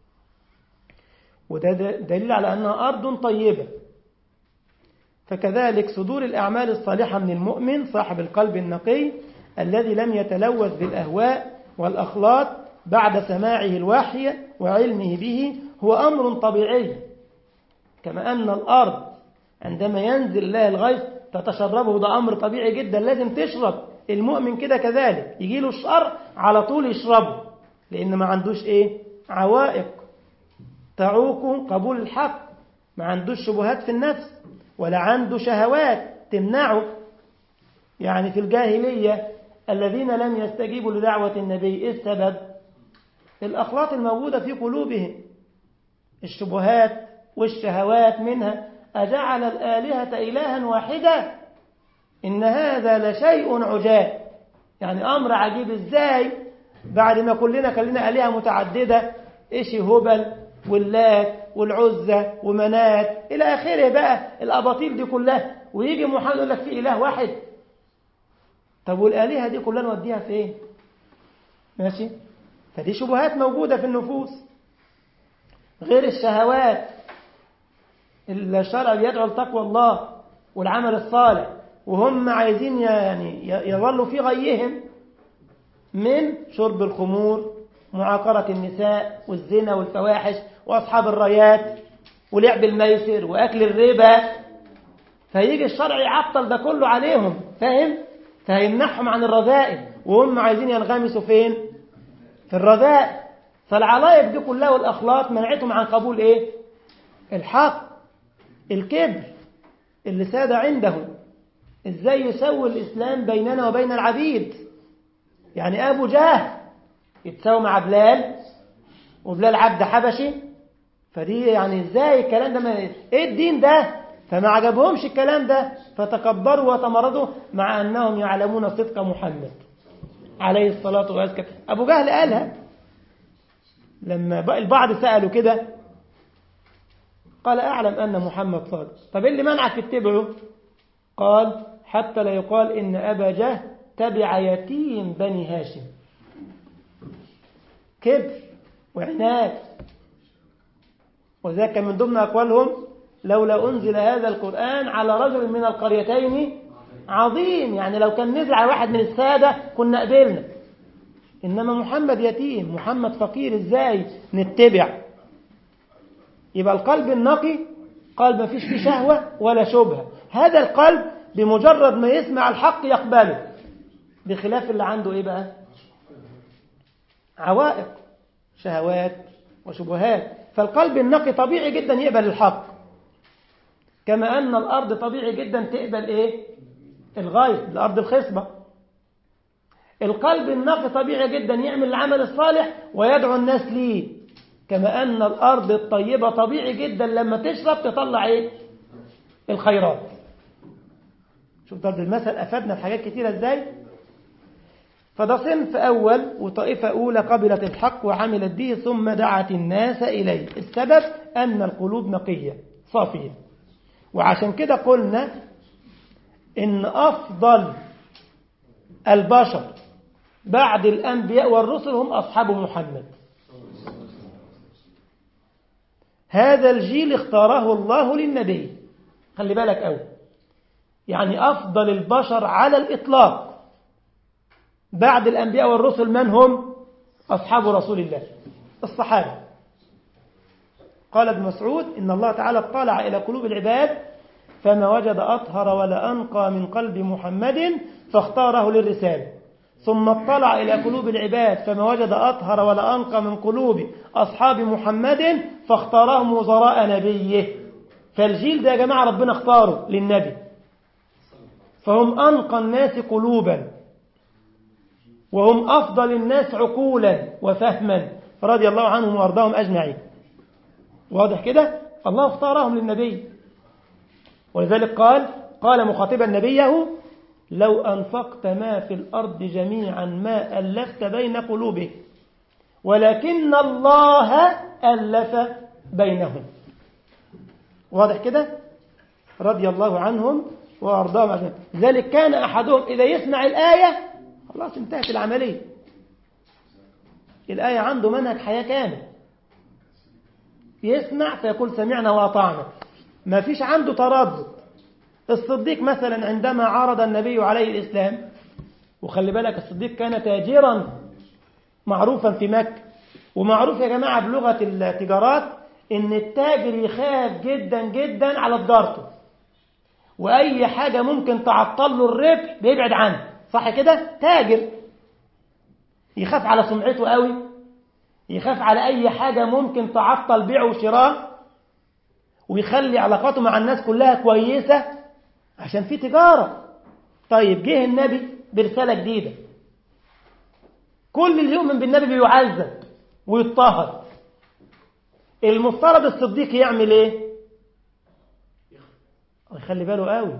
وده دليل على أنها أرض طيبة. فكذلك صدور الأعمال الصالحة من المؤمن صاحب القلب النقي الذي لم يتلوث بالأهواء والأخلاط بعد سماعه الوحي وعلمه به هو أمر طبيعي، كما أن الأرض عندما ينزل الله الغيث تتشربه، ده أمر طبيعي جدا لازم تشرب. المؤمن كده كذلك يجي له الشر على طول يشربه، لأن ما عندوش إيه؟ عوائق تعوق قبول الحق، ما عندوش شبهات في النفس ولا عنده شهوات تمنعه. يعني في الجاهلية الذين لم يستجيبوا لدعوة النبي، إيه السبب؟ الأخلاط الموجودة في قلوبهم، الشبهات والشهوات منها. أجعل الآلهة إلها واحدة إن هذا لشيء عجاب. يعني أمر عجيب، إزاي بعد ما كلنا كان لنا آلهة متعددة، إيش هبل واللات والعزة ومنات إلى آخره بقى الأباطيل دي كلها، ويجي محمد يقول لك في إله واحد. طب والآلهة دي كلها نوديها فين؟ ماشي؟ فدي شبهات موجودة في النفوس، غير الشهوات. الشرع بيدعو لتقوى الله والعمل الصالح، وهم عايزين يعني يظلوا في غيهم من شرب الخمور، معاقرة النساء والزنا والفواحش وأصحاب الرايات ولعب الميسر وأكل الربا. فيجي الشرع يعطل ده كله عليهم، فاهم؟ فيمنحهم عن الرذائل، وهم عايزين ينغمسوا فين؟ في الرذائل. فالعلايق دي كلها والأخلاط منعتهم عن قبول إيه؟ الحق. الكبر اللي ساد عندهم، إزاي يسوي الإسلام بيننا وبين العبيد؟ يعني أبو جهل يتساوي مع بلال، وبلال عبد حبشي، فدي يعني إزاي الكلام ده؟ إيه الدين ده؟ فما عجبهمش الكلام ده، فتكبروا وتمردوا مع أنهم يعلمون صدق محمد عليه الصلاة والسلام. أبو جهل قالها لما البعض سألوا كده، قال: أعلم أن محمد صادق. طب اللي منعك تتبعه؟ قال: حتى لا يقال إن أبا جهل تبع يتيم بني هاشم. كبر وعناد. وذلك من ضمن أقوالهم: لولا أنزل هذا القرآن على رجل من القريتين عظيم. يعني لو كان نزل على واحد من السادة كنا قبلنا، إنما محمد يتيم، محمد فقير، إزاي نتبع؟ يبقى القلب النقي قلب ما فيش فيه شهوة ولا شبهة. هذا القلب بمجرد ما يسمع الحق يقبله، بخلاف اللي عنده إيه بقى؟ عوائق، شهوات وشبهات. فالقلب النقي طبيعي جدا يقبل الحق، كما أن الأرض طبيعي جدا تقبل إيه؟ الغيث، الأرض الخصبة. القلب النقي طبيعي جدا يعمل العمل الصالح ويدعو الناس ليه، كما أن الأرض الطيبة طبيعي جدا لما تشرب تطلع إيه؟ الخيرات. شوف ضرب المثل أفادنا في حاجات كتيرة إزاي. فده صنف أول وطائفة أولى قبلت الحق وعملت به ثم دعت الناس إليه. السبب أن القلوب نقية صافية. وعشان كده قلنا إن أفضل البشر بعد الأنبياء والرسل هم أصحاب محمد. هذا الجيل اختاره الله للنبي، خلي بالك أول، يعني أفضل البشر على الإطلاق بعد الأنبياء والرسل من هم؟ أصحاب رسول الله، الصحابة. قال ابن مسعود إن الله تعالى اطلع إلى قلوب العباد فما وجد أطهر ولا أنقى من قلب محمد فاختاره للرسالة، ثم اطلع إلى قلوب العباد فما وجد أطهر ولا أنقى من قلوب أصحاب محمد فاختارهم وزراء نبيه. فالجيل ده يا جماعة ربنا اختاره للنبي، فهم أنقى الناس قلوبا وهم أفضل الناس عقولا وفهما، رضي الله عنهم وأرضاهم أجمعين. واضح كده؟ الله اختارهم للنبي، ولذلك قال مخاطبا نبيه لو أنفقت ما في الأرض جميعا ما ألفت بين قلوبهم ولكن الله ألف بينهم. واضح كده؟ رضي الله عنهم وأرضاهم أجمعين. لذلك كان أحدهم إذا يسمع الآية خلاص انتهت العملية. الآية عنده منهج حياة كامل، يسمع فيقول سمعنا وأطعنا، ما فيش عنده تردد. الصديق مثلا عندما عرض النبي عليه الإسلام، وخلي بالك الصديق كان تاجرا معروفا في مكة، ومعروف يا جماعة بلغة التجارات إن التاجر يخاف جدا جدا على تجارته، وأي حاجة ممكن تعطل له الربح بيبعد عنه، صح كده؟ تاجر يخاف على سمعته قوي، يخاف على أي حاجة ممكن تعطل بيعه وشراء، ويخلي علاقاته مع الناس كلها كويسة عشان في تجارة. طيب جه النبي برسالة جديدة، كل اللي يؤمن بالنبي بيعذب ويضطهد. المفترض الصديق يعمل ايه؟ يخلي باله قوي،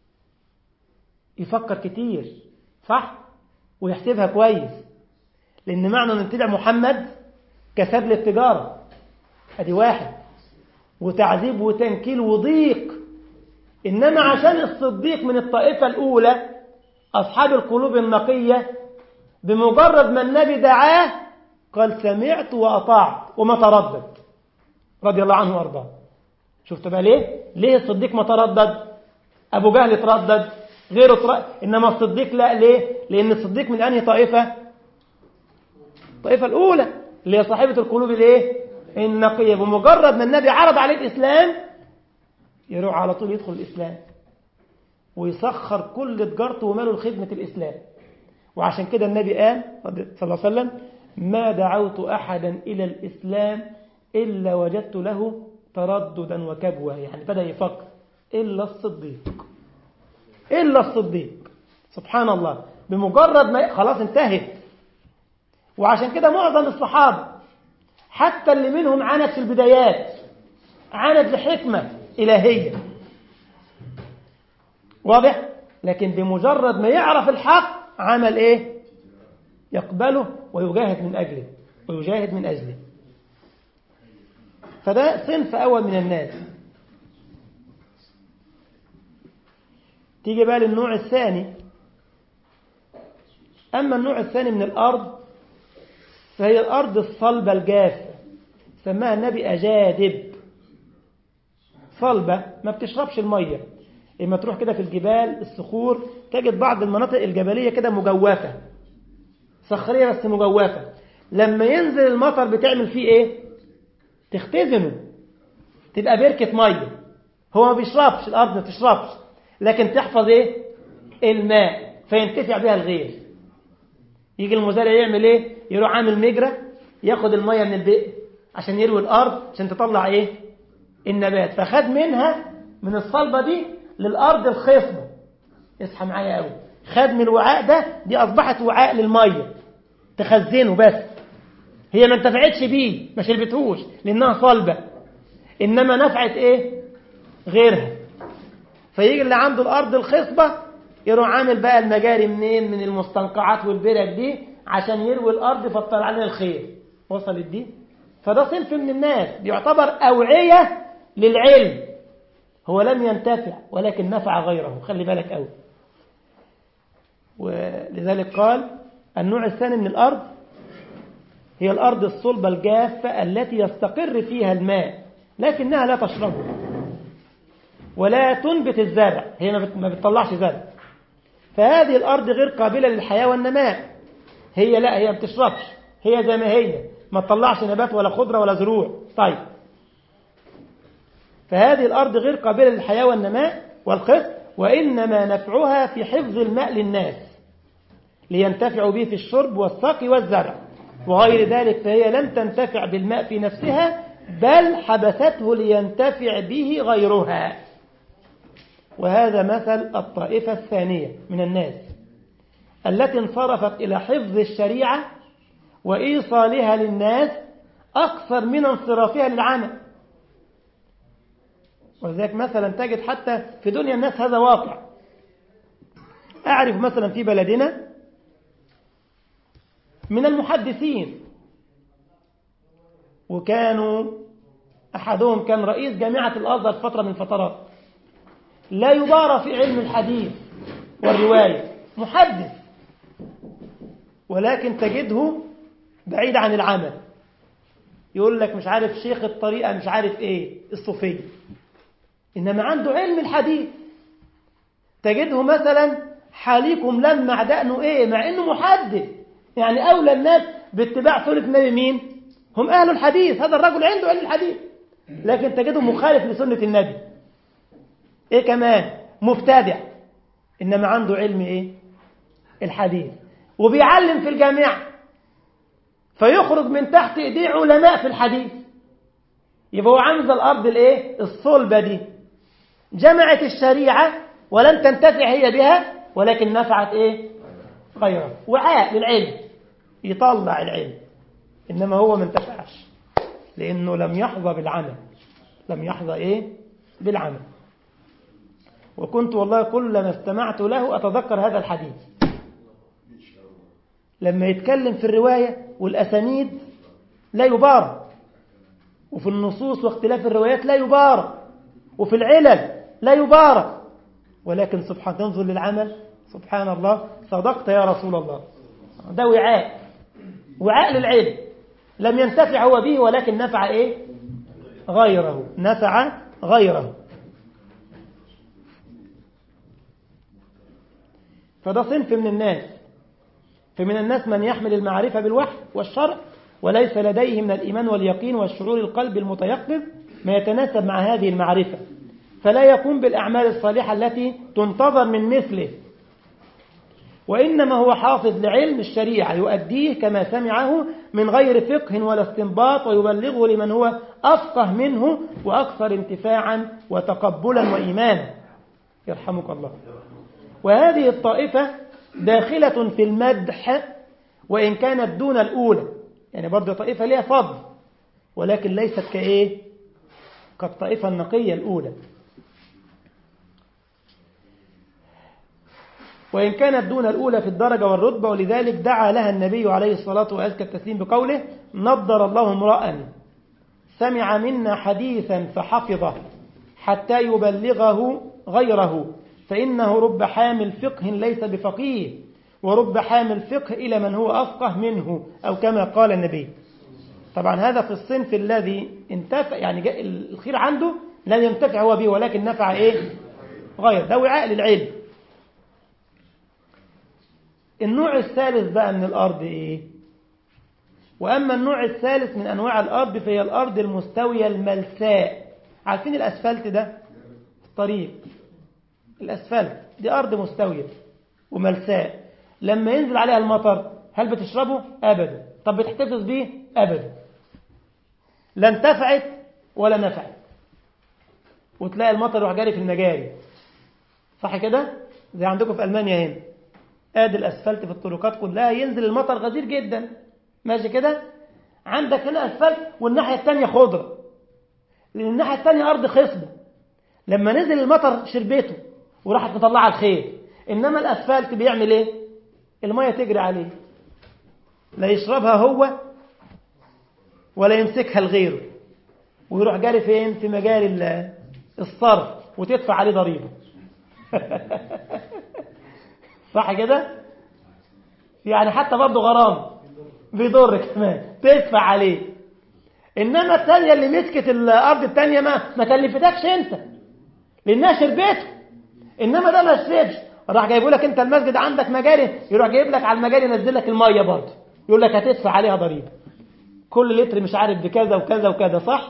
يفكر كتير، صح؟ ويحسبها كويس، لأن معنى أن نتبع محمد كسب للتجارة، ادي واحد، وتعذيب وتنكيل وضيق. إنما عشان الصديق من الطائفة الأولى أصحاب القلوب النقية، بمجرد ما النبي دعاه قال سمعت وأطعت وما تردد، رضي الله عنه وأرضاه. شفت بقى ليه الصديق ما تردد؟ أبو جهل تردد، غيره تردد، إنما الصديق لا. ليه؟ لأن الصديق من أنهي طائفة؟ الطائفة الأولى اللي هي صاحبة القلوب النقية. بمجرد ما النبي عرض عليه الإسلام يروح على طول يدخل الإسلام ويسخر كل تجارته وماله لخدمة الإسلام. وعشان كده النبي قال صلى الله عليه وسلم ما دعوت أحدا إلى الإسلام إلا وجدت له ترددا وكبوة، يعني بدأ يفكر، إلا الصديق. سبحان الله، بمجرد ما خلاص انتهت. وعشان كده معظم الصحابة حتى اللي منهم عانت في البدايات عانت لحكمة إلهية، واضح؟ لكن بمجرد ما يعرف الحق عمل ايه؟ يقبله ويجاهد من أجله. فده صنف أول من الناس. تيجي بقى للنوع الثاني. أما النوع الثاني من الأرض فهي الأرض الصلبة الجافة، سماها النبي أجادب، صلبة ما بتشربش المية. لما تروح كده في الجبال الصخور تجد بعض المناطق الجبلية كده مجوفة، صخرية بس مجوفة، لما ينزل المطر بتعمل فيه ايه؟ تختزنه، تبقى بركة مية. هو ما بيشربش، الأرض ما تشربش، لكن تحفظ إيه؟ الماء، فينتفع بها الغير. يجي المزارع يعمل إيه؟ يروح عامل مجرى ياخد المية من البئر عشان يروي الأرض عشان تطلع إيه؟ النبات، فخد منها من الصلبة دي للأرض الخصبة. اصحى معايا قوي، خد من الوعاء ده، دي أصبحت وعاء للمية تخزنه بس، هي ما انتفعتش بيه، ما شربتهوش لأنها صلبة، إنما نفعت إيه؟ غيرها. فيجي اللي عنده الأرض الخصبة يروح عامل بقى المجاري منين؟ من المستنقعات والبرك دي عشان يروي الأرض فطلع علينا الخير. وصلت دي؟ فده صنف من الناس بيعتبر أوعية للعلم، هو لم ينتفع ولكن نفع غيره. خلي بالك قوي. ولذلك قال النوع الثاني من الأرض هي الأرض الصلبة الجافة التي يستقر فيها الماء لكنها لا تشربه ولا تنبت الزرع، هي ما بتطلعش زرع. فهذه الأرض غير قابلة للحياة والنماء، هي لا، هي ما بتشربش، هي زي ما هي، ما تطلعش نبات ولا خضرة ولا زروع. طيب، فهذه الأرض غير قابلة للحياة والنماء والخصب، وإنما نفعها في حفظ الماء للناس لينتفعوا به في الشرب والسقي والزرع وغير ذلك، فهي لم تنتفع بالماء في نفسها بل حبسته لينتفع به غيرها. وهذا مثل الطائفة الثانية من الناس التي انصرفت إلى حفظ الشريعة وإيصالها للناس أكثر من انصرافها للعمل. ولذلك مثلا تجد حتى في دنيا الناس هذا واقع. أعرف مثلا في بلدنا من المحدثين، وكانوا أحدهم كان رئيس جامعة الأزهر فترة من فترات، لا يبارى في علم الحديث والرواية، محدث، ولكن تجده بعيد عن العمل. يقول لك مش عارف شيخ الطريقة مش عارف ايه الصوفية، إنما عنده علم الحديث. تجده مثلا حاليكم لمع دقنه ايه مع انه محدث، يعني أولى الناس باتباع سنة النبي مين؟ هم أهل الحديث. هذا الرجل عنده علم الحديث لكن تجده مخالف لسنة النبي. ايه كمان؟ مبتدع، إنما عنده علم ايه؟ الحديث، وبيعلم في الجامعة، فيخرج من تحت ايديه علماء في الحديث. يبقى هو عامل الأرض الايه؟ الصلبة دي، جمعت الشريعة ولم تنتفع هي بها ولكن نفعت ايه؟ غيرها، وعاء للعلم يطلع العلم، إنما هو ما انتفعش لأنه لم يحظى بالعمل، لم يحظى ايه؟ بالعمل. وكنت والله كلما استمعت له أتذكر هذا الحديث لما يتكلم في الرواية والأسانيد لا يبارى، وفي النصوص واختلاف الروايات لا يبارى، وفي العلل لا يبارى، ولكن سبحان تنظر للعمل، سبحان الله، صدقت يا رسول الله. ده وعاء، وعاء للعلم لم ينتفع هو به ولكن نفع ايه؟ غيره، نفع غيره. فده صنف من الناس. فمن الناس من يحمل المعرفة بالوحي والشرع وليس لديه من الإيمان واليقين والشعور القلب المتيقظ ما يتناسب مع هذه المعرفة، فلا يقوم بالأعمال الصالحة التي تنتظر من مثله، وإنما هو حافظ لعلم الشريعة يؤديه كما سمعه من غير فقه ولا استنباط، ويبلغه لمن هو أفقه منه وأكثر انتفاعا وتقبلا وإيمانا. يرحمك الله. وهذه الطائفة داخلة في المدح وإن كانت دون الأولى، يعني برضه طائفة لها فضل ولكن ليست كإيه؟ كالطائفة النقية الأولى. وإن كانت دون الأولى في الدرجة والرتبة، ولذلك دعا لها النبي عليه الصلاة وأزكى التسليم بقوله: نضر الله امرأ سمع منا حديثا فحفظه حتى يبلغه غيره، فإنه رب حامل فقه ليس بفقيه، ورب حامل فقه إلى من هو أفقه منه، أو كما قال النبي. طبعا هذا في الصنف الذي انتفع، يعني الخير عنده لم ينتفع هو به ولكن نفع إيه؟ غير. ده وعاء للعلم. النوع الثالث بقى من الأرض إيه؟ وأما النوع الثالث من أنواع الأرض فهي الأرض المستوية الملساء. عارفين الأسفلت ده طريق الأسفلت دي أرض مستوية وملساء، لما ينزل عليها المطر هل بتشربه؟ أبدا. طب بتحتفظ به؟ أبدا. لا انتفعت ولا نفعت، وتلاقي المطر يروح جاري في المجاري، صح كده؟ زي عندكم في ألمانيا هنا، ادي الأسفلت في الطرقات كلها ينزل المطر غزير جدا، ماشي كده؟ عندك هنا أسفلت والناحية التانية خضرة، لأن الناحية التانية أرض خصبة، لما نزل المطر شربته وراحت مطلعة الخير. إنما الأسفلت بيعمل إيه؟ المية تجري عليه، لا يشربها هو ولا يمسكها لغيره، ويروح جاري فين؟ في مجاري الصرف، وتدفع عليه ضريبة. صح كده؟ يعني حتى برضه غرام بيضر كمان تدفع عليه. إنما الثانية اللي مسكت الأرض الثانية ما كلفتكش أنت لأنها شربته، إنما ده ما شربش، راح جايبوا لك أنت المسجد عندك مجاري، يروح جايب لك على المجاري ينزل لك المية برضه، يقول لك هتدفع عليها ضريبة كل لتر مش عارف بكذا وكذا وكذا، صح؟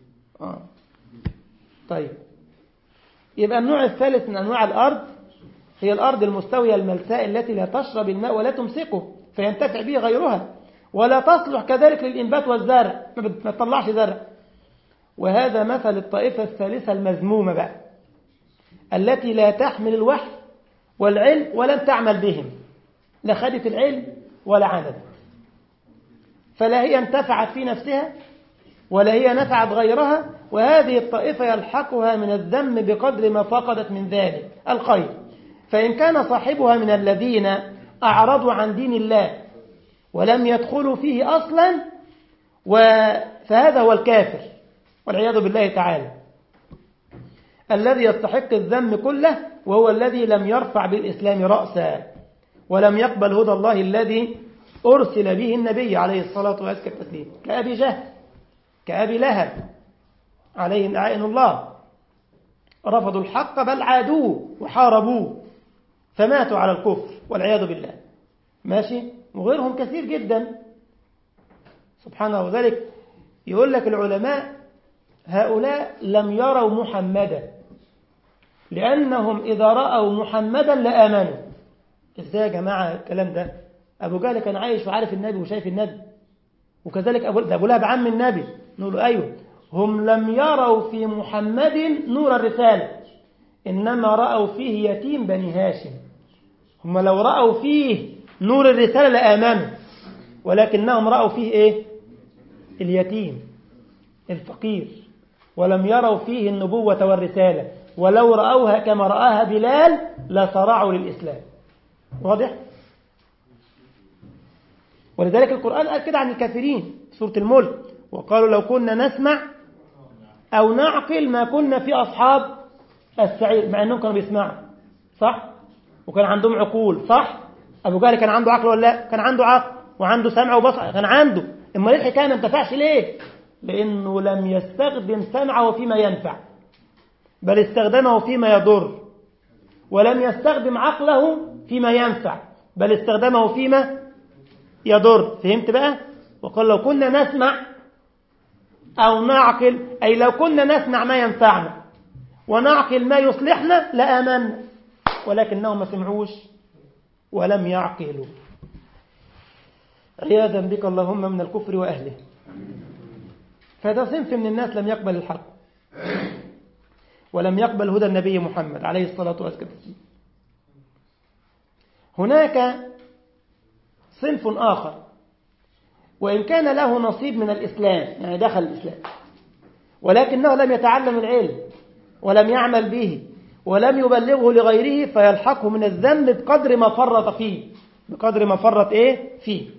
طيب، يبقى النوع الثالث من أنواع الأرض هي الأرض المستوية الملساء التي لا تشرب الماء ولا تمسكه فينتفع به غيرها، ولا تصلح كذلك للإنبات والزرع، ما تطلعش زرع. وهذا مثل الطائفة الثالثة المذمومة بقى، التي لا تحمل الوحي والعلم ولم تعمل بهم، لا خدت العلم ولا عملت، فلا هي انتفعت في نفسها ولا هي نفعت غيرها. وهذه الطائفة يلحقها من الذم بقدر ما فقدت من ذلك الخير، فإن كان صاحبها من الذين أعرضوا عن دين الله ولم يدخلوا فيه أصلا فهذا هو الكافر والعياذ بالله تعالى، الذي يستحق الذم كله، وهو الذي لم يرفع بالإسلام رأسا ولم يقبل هدى الله الذي أرسل به النبي عليه الصلاة والسلام، كأبي جهل، كأبي لهب عليهم لعائن الله، رفضوا الحق بل عادوه وحاربوه فماتوا على الكفر والعياذ بالله، ماشي؟ وغيرهم كثير جدا سبحانه. وذلك يقول لك العلماء هؤلاء لم يروا محمدا، لأنهم إذا رأوا محمدا لآمنوا. إزاي يا جماعة الكلام ده؟ أبو جهل كان عايش وعارف النبي وشايف النبي، وكذلك أبو لهب عم النبي، نقول له أيوه. هم لم يروا في محمد نور الرسالة، إنما رأوا فيه يتيم بني هاشم. هم لو رأوا فيه نور الرسالة لآمنوا، ولكنهم رأوا فيه إيه؟ اليتيم الفقير، ولم يروا فيه النبوة والرسالة، ولو رأوها كما رآها بلال لصرعوا للإسلام. واضح؟ ولذلك القرآن قال كده عن الكافرين سورة الملك، وقالوا لو كنا نسمع أو نعقل ما كنا في أصحاب السعير، مع أنهم كانوا بيسمعوا، صح؟ وكان عندهم عقول، صح؟ أبو جهل كان عنده عقل ولا لا؟ كان عنده عقل وعنده سمع وبصر، كان عنده. إما ليه الحكاية ما انتفعش ليه؟ لأنه لم يستخدم سمعه فيما ينفع، بل استخدمه فيما يضر، ولم يستخدم عقله فيما ينفع، بل استخدمه فيما يضر. فهمت بقى؟ وقال لو كنا نسمع أو نعقل، أي لو كنا نسمع ما ينفعنا ونعقل ما يصلحنا لآمنا، ولكنهم ما سمعوش ولم يعقلوا. عياذا بك اللهم من الكفر وأهله. فهذا صنف من الناس لم يقبل الحق ولم يقبل هدى النبي محمد عليه الصلاة والسلام. هناك صنف آخر، وإن كان له نصيب من الإسلام، يعني دخل الإسلام، ولكنه لم يتعلم العلم ولم يعمل به ولم يبلغه لغيره، فيلحقه من الذنب بقدر ما فرط فيه. بقدر ما فرط إيه؟ فيه.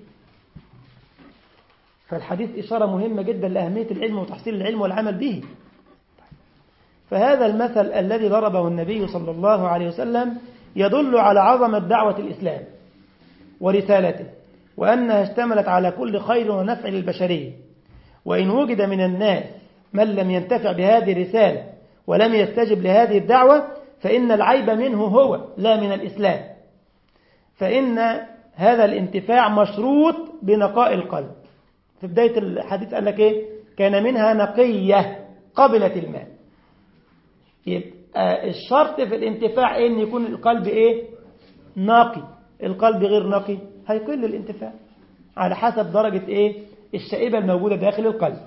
فالحديث إشارة مهمة جدا لأهمية العلم وتحصيل العلم والعمل به. فهذا المثل الذي ضربه النبي صلى الله عليه وسلم يدل على عظمة دعوة الإسلام ورسالته، وأنها اشتملت على كل خير ونفع للبشرية. وإن وجد من الناس من لم ينتفع بهذه الرسالة ولم يستجب لهذه الدعوة فإن العيب منه هو لا من الإسلام، فإن هذا الانتفاع مشروط بنقاء القلب. في بداية الحديث قال لك إيه؟ كان منها نقية قبلت الماء، يبقى الشرط في الانتفاع إيه؟ إن يكون القلب إيه؟ نقي. القلب غير نقي هيقل الانتفاع على حسب درجة إيه؟ الشائبة الموجودة داخل القلب.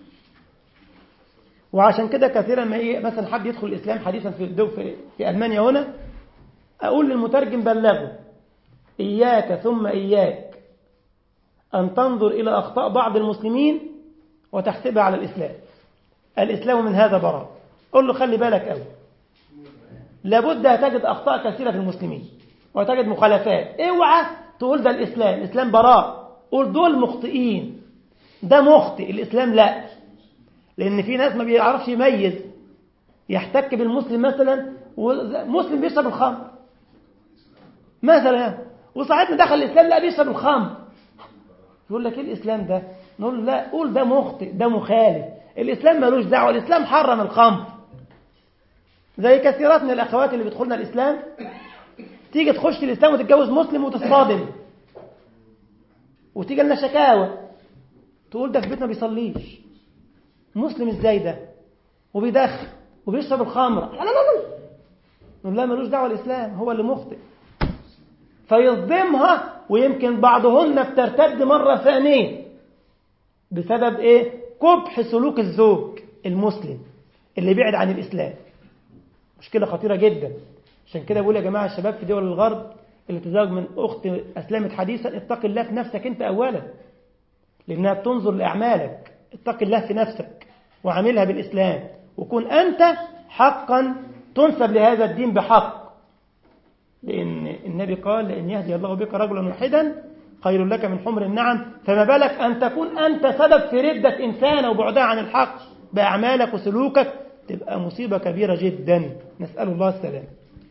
وعشان كده كثيرا ما إيه مثلا حد يدخل الإسلام حديثا في ألمانيا هنا، أقول للمترجم بلغه إياك ثم إياك أن تنظر إلى أخطاء بعض المسلمين وتحسبها على الإسلام. الإسلام من هذا براء. قل له خلي بالك أوي، لابد هتجد أخطاء كثيرة في المسلمين وتجد مخالفات. اوعى تقول ده الإسلام براء، قول دول مخطئين، ده مخطئ، الإسلام لا. لأن في ناس ما بيعرفش يميز، يحتك بالمسلم مثلا ومسلم بيشرب الخمر مثلا، وصاحبنا دخل الإسلام لا بيشرب الخمر، يقول لك ايه الإسلام ده؟ نقول لا، قول ده مخطئ، ده مخالف، الإسلام ملوش دعوة، الإسلام حرم الخمر. زي كثيرات من الأخوات اللي بيدخلنا الإسلام تيجي تخش الإسلام وتتجوز مسلم وتصطدم، وتيجي لنا شكاوى تقول ده في بيتنا بيصليش، مسلم ازاي ده، وبيدخن وبيشرب الخمر، لا لا لا، نقول لا ملوش دعوة الإسلام، هو اللي مخطئ. فيصدمها، ويمكن بعضهن بترتد مرة ثانية بسبب ايه؟ قبح سلوك الزوج المسلم اللي بعد عن الإسلام. مشكلة خطيرة جدا. عشان كده بقول يا جماعة الشباب في دول الغرب اللي تزوج من أخت أسلمت حديثا، اتق الله في نفسك أنت أولا، لأنها بتنظر لأعمالك. اتق الله في نفسك وعاملها بالإسلام، وكن أنت حقا تنسب لهذا الدين بحق. لأن النبي قال لأن يهدي الله بك رجلا واحدا خير لك من حمر النعم، فما بالك أن تكون أنت سبب في ردة إنسان وبعدها عن الحق بأعمالك وسلوكك، تبقى مصيبة كبيرة جدا، نسأل الله السلام.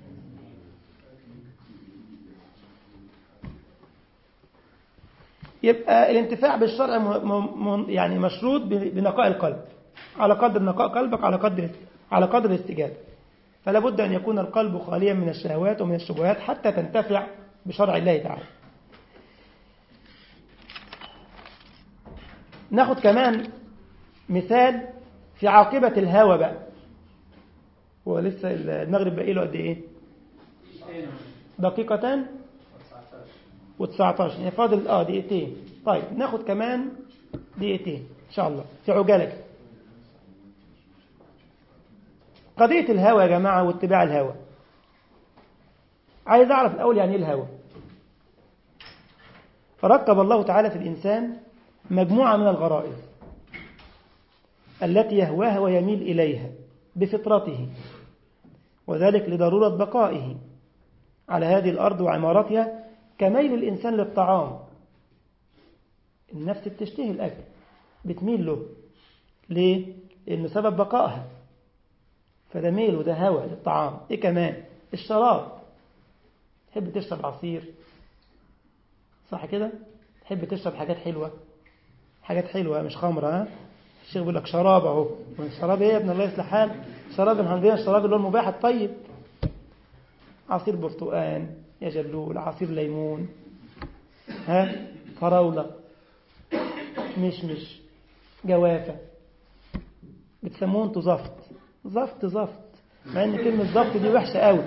يبقى الانتفاع بالشرع يعني مشروط بنقاء القلب، على قدر نقاء قلبك على قدر الاستجابة. فلا بد أن يكون القلب خاليا من الشهوات ومن الشبهات حتى تنتفع بشرع الله تعالى. ناخد كمان مثال في عاقبة الهوى بقى. هو لسه المغرب باقي له قد ايه؟ دقيقتان و19 يعني فاضل دقيقتين. طيب ناخد كمان دقيقتين ان شاء الله في عجالة. قضية الهوى يا جماعة واتباع الهوى. عايز اعرف الاول يعني ايه الهوى. فركب الله تعالى في الانسان مجموعة من الغرائز التي يهواها ويميل إليها بفطرته، وذلك لضرورة بقائه على هذه الأرض وعمارتها، كميل الإنسان للطعام. النفس بتشتهي الأكل، بتميل له. ليه؟ لأنه سبب بقائها، فده ميل وده هوى للطعام. إيه كمان؟ الشراب، تحب تشرب عصير صح كده؟ تحب تشرب حاجات حلوة مش خمرة. ها؟ الشيخ بيقول لك شراب اهو. الشراب ايه يا ابن الله يصلح حال؟ شراب عندنا الشراب اللي هو المباح الطيب، عصير برتقان يا جلول، عصير ليمون، فراولة، مشمش، جوافة، بتسموه انتوا زفت، مع ان كلمة زفت دي وحشة قوي.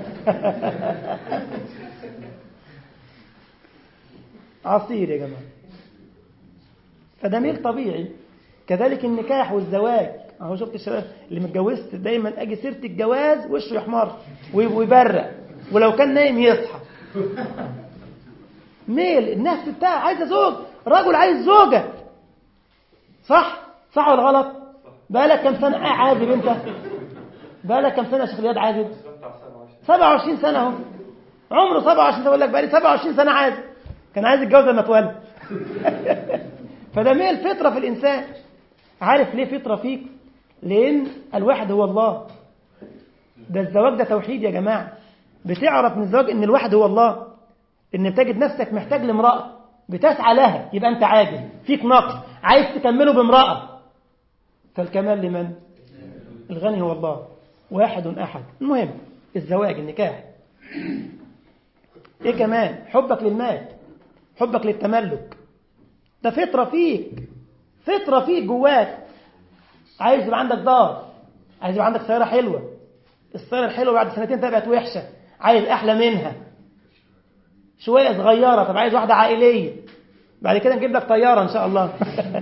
عصير يا جماعة. فده ميل طبيعي. كذلك النكاح والزواج اهو. شفت الشباب اللي متجوزت دايما اجي سيره الجواز وشه يحمر ويبرق، ولو كان نايم يصحى. ميل النفس بتاعه عايزه زوج، رجل عايز زوجه. صح ولا غلط؟ بقالك كم سنه عازب انت؟ بقالك كم سنه يا شيخ رياض عازب؟ 27 سنه اهو. عمره 27 سنه. يقول لك بقالي 27 سنه عازب. كان عايز يتجوز لما اتولد. فده ميل فطره في الانسان. عارف ليه فطرة فيك؟ لأن الواحد هو الله. ده الزواج ده توحيد يا جماعة. بتعرف من الزواج إن الواحد هو الله، إن بتجد نفسك محتاج لامرأة بتسعى لها، يبقى أنت عاجز فيك نقص عايز تكمله بامرأة. فالكمال لمن؟ الغني هو الله، واحد أحد. المهم الزواج النكاح. إيه كمان؟ حبك للمال، حبك للتملك. ده فطرة فيك جواك. عايز يبقى عندك دار، عايز يبقى عندك سيارة حلوة، السيارة الحلوة بعد سنتين بقت وحشة، عايز أحلى منها شوية صغيرة، طب عايز واحدة عائلية، بعد كده نجيب لك طيارة إن شاء الله.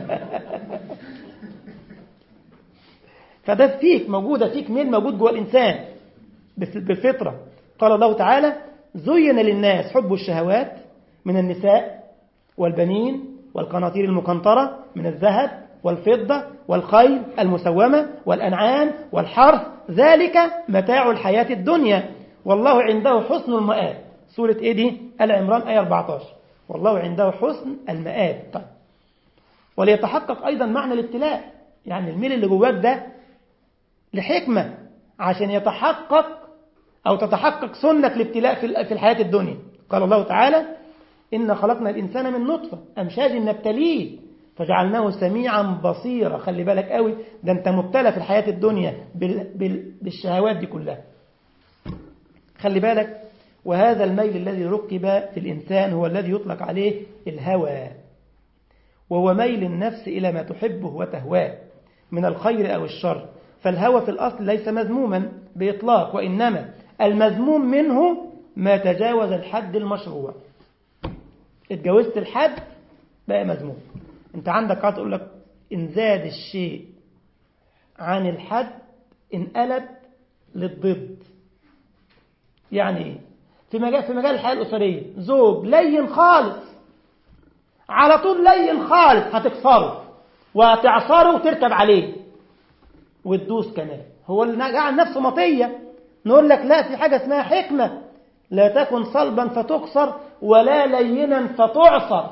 فده فيك، موجودة فيك، مين موجود جوه الإنسان بالفطرة. قال الله تعالى: زين للناس حب الشهوات من النساء والبنين والقناطير المقنطرة من الذهب والفضة والخيل المسومة والأنعام والحرث، ذلك متاع الحياة الدنيا والله عنده حسن المآب. سورة إيه دي؟ آل عمران آية 14. والله عنده حسن المآب. طيب. وليتحقق أيضا معنى الابتلاء، يعني الميل اللي جواك ده لحكمة عشان يتحقق أو تتحقق سنة الابتلاء في الحياة الدنيا. قال الله تعالى: إن خلقنا الإنسان من نطفة أمشاج نبتليه فجعلناه سميعا بصيرا. خلي بالك قوي، ده أنت مبتلى في الحياة الدنيا بالشهوات دي كلها. خلي بالك. وهذا الميل الذي ركب في الإنسان هو الذي يطلق عليه الهوى، وهو ميل النفس إلى ما تحبه وتهواه من الخير أو الشر. فالهوى في الأصل ليس مذموما بإطلاق، وإنما المذموم منه ما تجاوز الحد المشروع. اتجاوزت الحد بقى مذموم. انت عندك قاعدة تقول لك: إن زاد الشيء عن الحد انقلب للضد. يعني ايه؟ في مجال الحياة الأسرية، زوج لين خالص، على طول لين خالص، هتكسره وهتعصره وتركب عليه وتدوس كمان، هو اللي جعل نفسه مطية. نقول لك لا، في حاجة اسمها حكمة: لا تكن صلبا فتكسر ولا لينا فتعصر.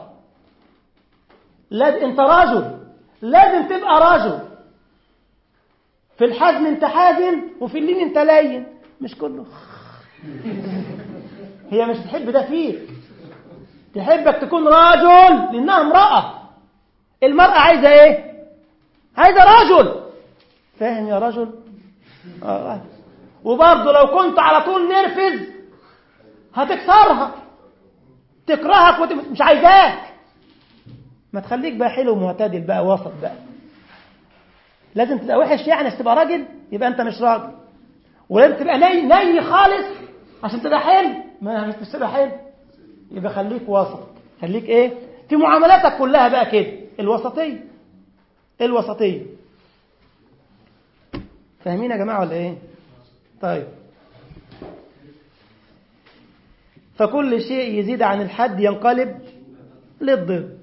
انت رجل، لازم تبقى رجل. في الحزم انت حازم وفي اللين انت لين، مش كله. هي مش تحب ده فيك، تحبك تكون رجل لانها امرأة. المرأة عايزة ايه؟ عايزة رجل. فاهم يا رجل؟ وبرضه لو كنت على طول نرفز هتكسرها، تكرهك مش عايزاك. ما تخليك بقى حلو معتدل بقى، وسط بقى. لازم تبقى وحش يعني عشان تبقى راجل؟ يبقى انت مش راجل. ولازم تبقى ني خالص عشان تبقى حلو؟ ما مش تبقى حلو. يبقى خليك وسط. خليك ايه في معاملاتك كلها بقى كده، الوسطية. الوسطية. فاهمين يا جماعة ولا ايه؟ طيب. فكل شيء يزيد عن الحد ينقلب للضد.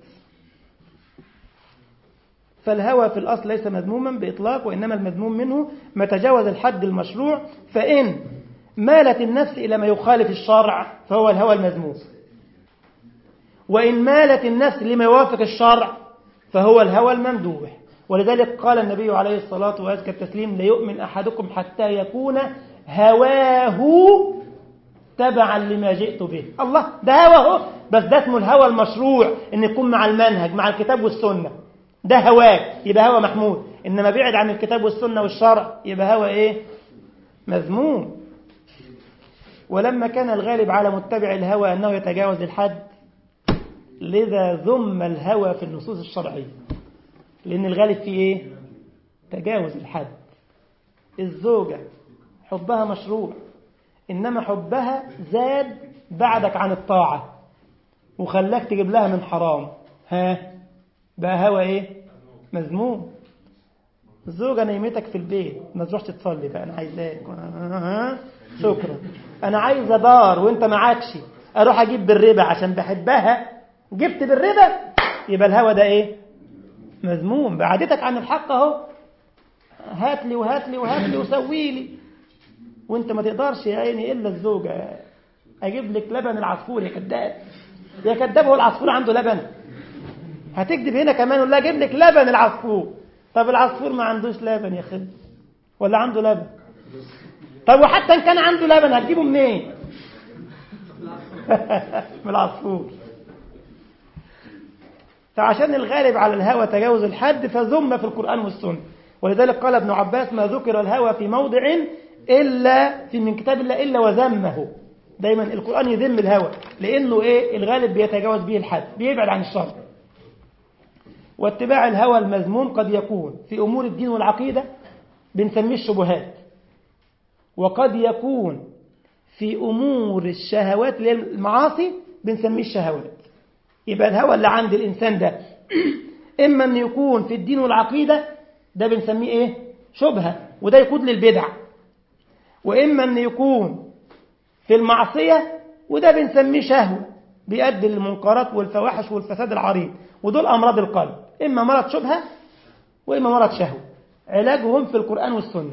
فالهوى في الأصل ليس مذموما بإطلاق، وإنما المذموم منه ما تجاوز الحد المشروع. فإن مالت النفس إلى ما يخالف الشرع فهو الهوى المذموم، وإن مالت النفس لما يوافق الشرع فهو الهوى الممدوح. ولذلك قال النبي عليه الصلاة وأزكى التسليم: لا يؤمن أحدكم حتى يكون هواه تبعا لما جئت به. الله، ده هواه، بس ده اسمه الهوى المشروع، إن يكون مع المنهج، مع الكتاب والسنة. ده هواك يبقى هوى محمود. إنما بعد عن الكتاب والسنة والشرع يبقى هوى إيه؟ مذموم. ولما كان الغالب على متبع الهوى أنه يتجاوز الحد، لذا ذم الهوى في النصوص الشرعية، لأن الغالب فيه إيه؟ تجاوز الحد. الزوجة حبها مشروع، إنما حبها زاد بعدك عن الطاعة وخلاك تجيب لها من حرام، بقى هوى إيه؟ مذموم. الزوجة نيمتك في البيت، ما تروحش تصلي بقى، أنا عايزاك، شكرا، أنا عايزة دار وإنت معاكش، أروح أجيب بالربا عشان بحبها، جبت بالربا، يبقى الهوى ده إيه؟ مذموم. بعدتك عن الحق أهو، هات لي وهات لي وهات لي وسوي لي، وإنت ما تقدرش يا عيني إلا الزوجة. أجيب لك لبن العصفور يا كذاب، يا كذاب، هو العصفور عنده لبن؟ هتكذب هنا كمان ولا أجيب لك لبن العصفور؟ طب العصفور ما عندوش لبن يا خالد، ولا عنده لبن؟ طب وحتى إن كان عنده لبن هتجيبه منين؟ من العصفور. فعشان الغالب على الهوى تجاوز الحد فذم في القرآن والسنة. ولذلك قال ابن عباس: ما ذكر الهوى في موضع إلا من كتاب الله إلا وذمه. دايما القرآن يذم الهوى لأنه إيه؟ الغالب بيتجاوز به الحد، بيبعد عن الشر. واتباع الهوى المذموم قد يكون في أمور الدين والعقيدة، بنسميه الشبهات، وقد يكون في أمور الشهوات اللي هي المعاصي بنسميه الشهوات. يبقى الهوى اللي عند الإنسان ده إما أن يكون في الدين والعقيدة، ده بنسميه إيه؟ شبهة، وده يقود للبدع. وإما أن يكون في المعصية، وده بنسميه شهوة بيؤدي للمنكرات والفواحش والفساد العريض. ودول أمراض القلب، إما مرض شبهة وإما مرض شهوة. علاجهم في القرآن والسنة.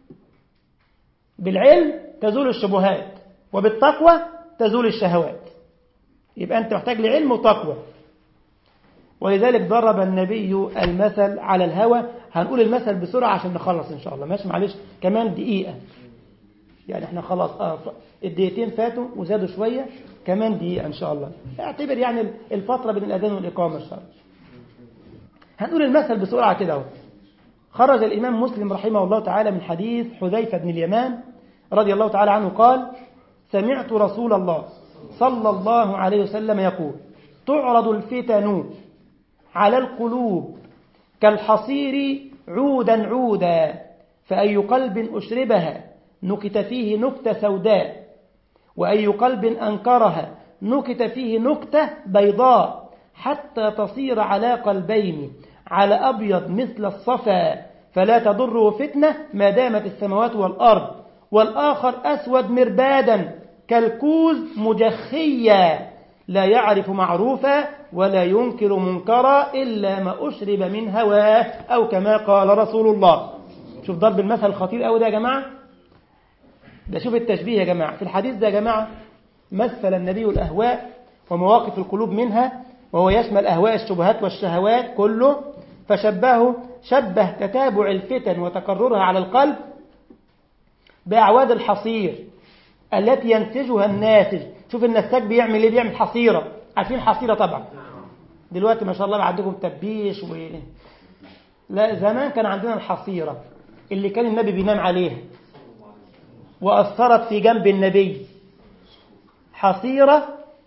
بالعلم تزول الشبهات، وبالتقوى تزول الشهوات. يبقى أنت محتاج لعلم وتقوى. ولذلك ضرب النبي المثل على الهوى. هنقول المثل بسرعة عشان نخلص إن شاء الله. ماشي، معلش كمان دقيقة، يعني احنا خلاص الدقيقتين فاتوا وزادوا شوية، كمان دقيقة إن شاء الله. اعتبر يعني الفترة بين الأذان والإقامة إن شاء الله. هنقول المثل بسرعة كده. خرج الإمام مسلم رحمه الله تعالى من حديث حذيفة بن اليمان رضي الله تعالى عنه قال: سمعت رسول الله صلى الله عليه وسلم يقول: تعرض الفتن على القلوب كالحصير عودا عودا، فأي قلب أشربها نكت فيه نكتة سوداء، وأي قلب أنكرها نكت فيه نكتة بيضاء، حتى تصير على قلبين على أبيض مثل الصفا، فلا تضره فتنة ما دامت السماوات والأرض، والآخر أسود مربادا كالكوز مجخيا، لا يعرف معروفا ولا ينكر منكرا إلا ما أشرب من هواه، أو كما قال رسول الله. شوف ضرب المثل الخطير أوي ده يا جماعة. ده شوف التشبيه يا جماعة في الحديث ده يا جماعة. مثل النبي الأهواء ومواقف القلوب منها، وهو يشمل أهواء الشبهات والشهوات كله، شبه تتابع الفتن وتكررها على القلب بأعواد الحصير التي ينتجها الناسج. شوف النساج بيعمل ايه؟ بيعمل حصيرة. عارفين حصيرة طبعا. دلوقتي ما شاء الله عندكم تبيش لا، زمان كان عندنا الحصيرة اللي كان النبي بينام عليها وأثرت في جنب النبي. حصيرة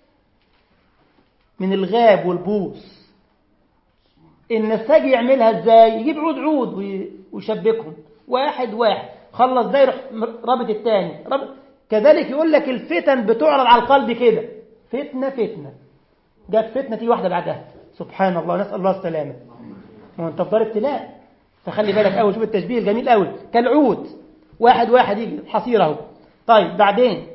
من الغاب والبوص. النساج يعملها ازاي؟ يجيب عود ويشبكهم واحد واحد، خلص ده يروح رابط الثاني. كذلك يقول لك الفتن بتعرض على القلب كده، فتنة جت فتنة تيجي واحدة بعدها. سبحان الله، نسأل الله السلامة. وانت في دار ابتلاء، فخلي بالك قوي. شوف التشبيه الجميل قوي، كالعود واحد واحد يجي حصيره. طيب بعدين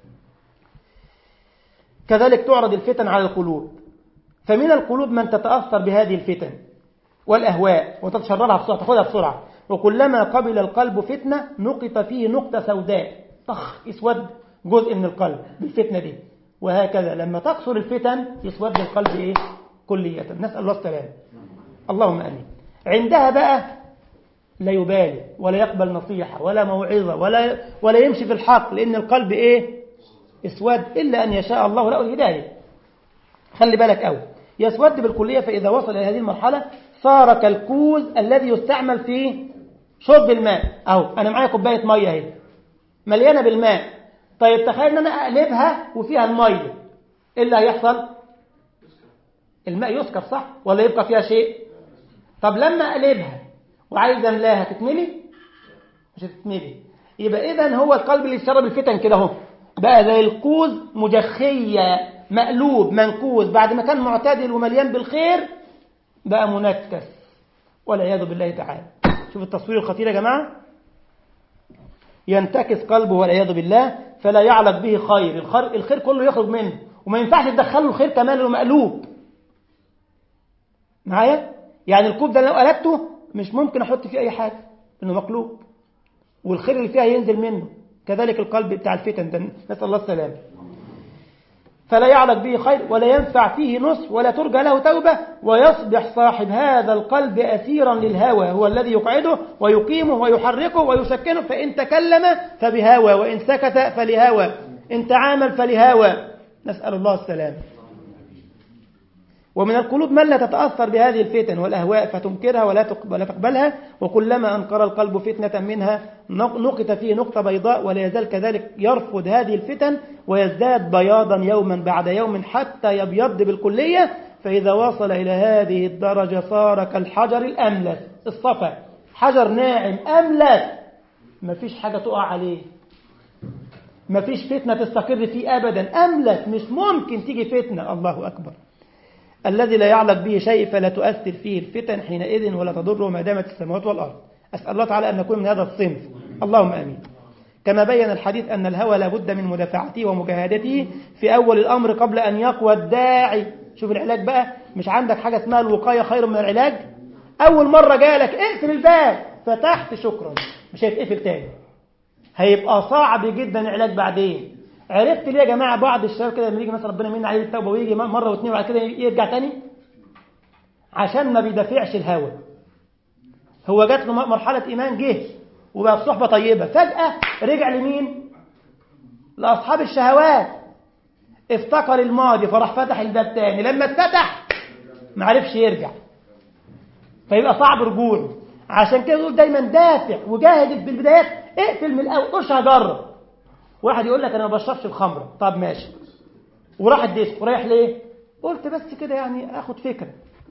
كذلك تعرض الفتن على القلوب، فمن القلوب من تتأثر بهذه الفتن والأهواء وتتشررها بسرعة، تاخذها بسرعة. وكلما قبل القلب فتنة نقط فيه نقطة سوداء، يسود جزء من القلب بالفتنة دي. وهكذا لما تكثر الفتن يسود القلب إيه؟ كلية. نسأل الله السلامة. اللهم آمين. عندها بقى لا يبالي ولا يقبل نصيحة ولا موعظة ولا يمشي في الحق، لأن القلب إيه؟ اسود، إلا أن يشاء الله له الهداية. خلي بالك أوي، يسود بالكلية. فإذا وصل إلى هذه المرحلة صار كالكوز الذي يستعمل في شرب الماء. أو أنا معايا كوباية مية اهي مليانة بالماء. طيب تخيل أن أنا أقلبها وفيها المية، إيه اللي هيحصل؟ الماء يسكر صح؟ ولا يبقى فيها شيء؟ طب لما أقلبها وعايز أملاها تتملي؟ مش هتتملي. يبقى إذن هو القلب اللي يشرب الفتن كده اهو بقى زي الكوز مجخية، مقلوب منكوز. بعد ما كان معتدل ومليان بالخير بقى منكس والعياذ بالله تعالى. شوف التصوير الخطير يا جماعة. ينتكس قلبه والعياذ بالله، فلا يعلق به خير. الخير كله يخرج منه، وما ينفعش تدخله الخير كمان لو مقلوب. معايا؟ يعني الكوب ده لو قلبته مش ممكن أحط فيه أي حاجة لأنه مقلوب، والخير اللي فيها ينزل منه. كذلك القلب بتاع الفتن ده، نسأل الله السلامة. فلا يعلق به خير ولا ينفع فيه نصح ولا ترجى له توبة، ويصبح صاحب هذا القلب أسيرا للهوى، هو الذي يقعده ويقيمه ويحركه ويسكنه. فإن تكلم فبهوى، وإن سكت فلهوى، إن تعامل فلهوى. نسأل الله السلامة. ومن القلوب من لا تتأثر بهذه الفتن والأهواء فتنكرها ولا تقبلها، وكلما أنكر القلب فتنة منها نقط فيه نقطة بيضاء، ولا يزال كذلك يرفض هذه الفتن ويزداد بياضا يوما بعد يوم حتى يبيض بالكلية. فإذا وصل إلى هذه الدرجة صار كالحجر الأملس. الصفا حجر ناعم أملس، ما فيش حاجة تقع عليه مفيش فتنة تستقر فيه أبدا، أملك مش ممكن تيجي فتنة. الله أكبر. الذي لا يعلق به شيء فلا تؤثر فيه الفتن حينئذ ولا تضره ما دامت السماوات والأرض. أسأل الله تعالى أن نكون من هذا الصنف، اللهم آمين. كما بين الحديث أن الهوى لابد من مدافعته ومجاهدته في أول الأمر قبل أن يقوى الداعي. شوف العلاج بقى، مش عندك حاجة اسمها الوقاية خير من العلاج. أول مرة جالك اقفل الباب، فتحت شكرا، مش هيتقفل تاني. هيبقى صعب جدا العلاج بعدين. عرفت ليه يا جماعة بعض الشباب كده لما يجي مثلا ربنا يمن عليه التوبة ويجي مرة واثنين وبعد كده يرجع تاني؟ عشان ما بيدافعش الهوى. هو جات له مرحلة إيمان، جه وبقى في صحبة طيبة، فجأة رجع لمين؟ لأصحاب الشهوات. افتكر الماضي فراح فتح الباب تاني، لما اتفتح ما عرفش يرجع، فيبقى صعب رجوعه. عشان كده يقول دايما دافع وجاهد بالبدايات، اقفل من الأول، قولش هجرب. واحد يقول لك أنا ما بشربش الخمرة، طب ماشي، وراح الديسك، ورايح ليه؟ قلت بس كده يعني أخد فكرة.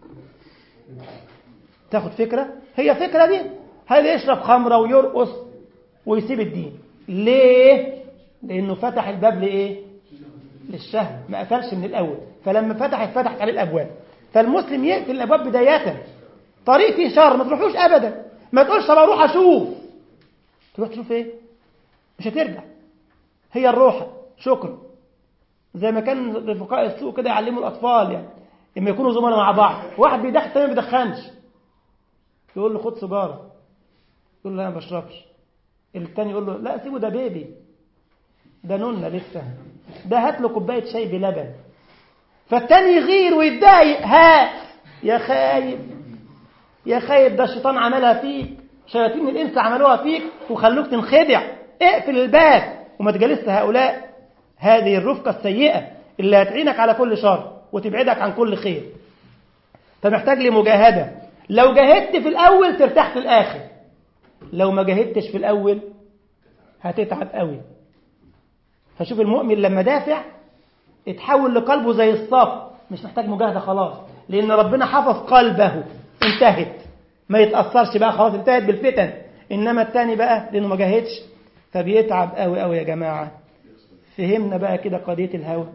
تاخد فكرة؟ هي فكرة دي. هل يشرب خمرة ويرقص ويسيب الدين؟ ليه؟ لأنه فتح الباب لإيه؟ للشهوة، ما قفلش من الأول. فلما فتحت عليه الأبواب. فالمسلم يقفل الأبواب بداية. طريق فيه شر ما تروحوش أبدا. ما تقولش طب أروح أشوف. تروح تشوف إيه؟ مش هترجع. هي الروحة شكرا. زي ما كان رفقاء السوق كده يعلموا الأطفال، يعني لما يكونوا زملاء مع بعض، واحد بيدخن الثاني ما بيدخنش، يقول له خد سيجارة، يقول له لا ما بشربش. الثاني يقول له لا سيبه، ده بيبي، ده نونة لسه، ده هات له كوباية شاي بلبن. فالثاني يغير ويتضايق، هات يا خايب يا خايب، ده الشيطان عملها فيك، شياطين الإنس عملوها فيك وخلوك تنخدع. اقفل الباب وما تجلس هؤلاء، هذه الرفقة السيئة اللي هتعينك على كل شر وتبعدك عن كل خير. فمحتاج لمجاهدة. لو جاهدت في الأول ترتاح في الآخر، لو ما جاهدتش في الأول هتتعب قوي. فشوف المؤمن لما دافع اتحول لقلبه زي الصف، مش محتاج مجاهدة خلاص، لأن ربنا حفظ قلبه، انتهت، ما يتأثرش بقى خلاص، انتهت بالفتن. إنما التاني بقى لأنه ما جاهدش فبيتعب قوي قوي. يا جماعة فهمنا بقى كده قضية الهوى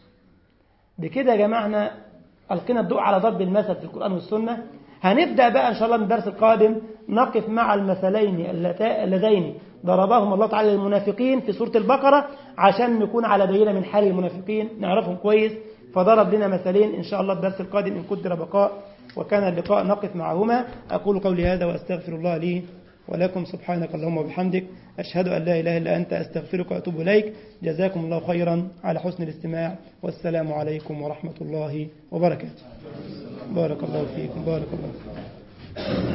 بكده يا جماعة. ألقينا الضوء على ضرب المثل في القرآن والسنة. هنبدأ بقى إن شاء الله من الدرس القادم نقف مع المثلين اللذين ضربهم الله تعالى للمنافقين في سورة البقرة، عشان نكون على بينة من حال المنافقين، نعرفهم كويس. فضرب لنا مثلين إن شاء الله الدرس القادم إن قدر بقاء وكان اللقاء نقف معهما. أقول قولي هذا وأستغفر الله لي ولكم. سبحانك اللهم وبحمدك، أشهد أن لا إله إلا أنت، أستغفرك وأتوب إليك. جزاكم الله خيرا على حسن الاستماع، والسلام عليكم ورحمة الله وبركاته. بارك الله فيكم، بارك الله فيكم.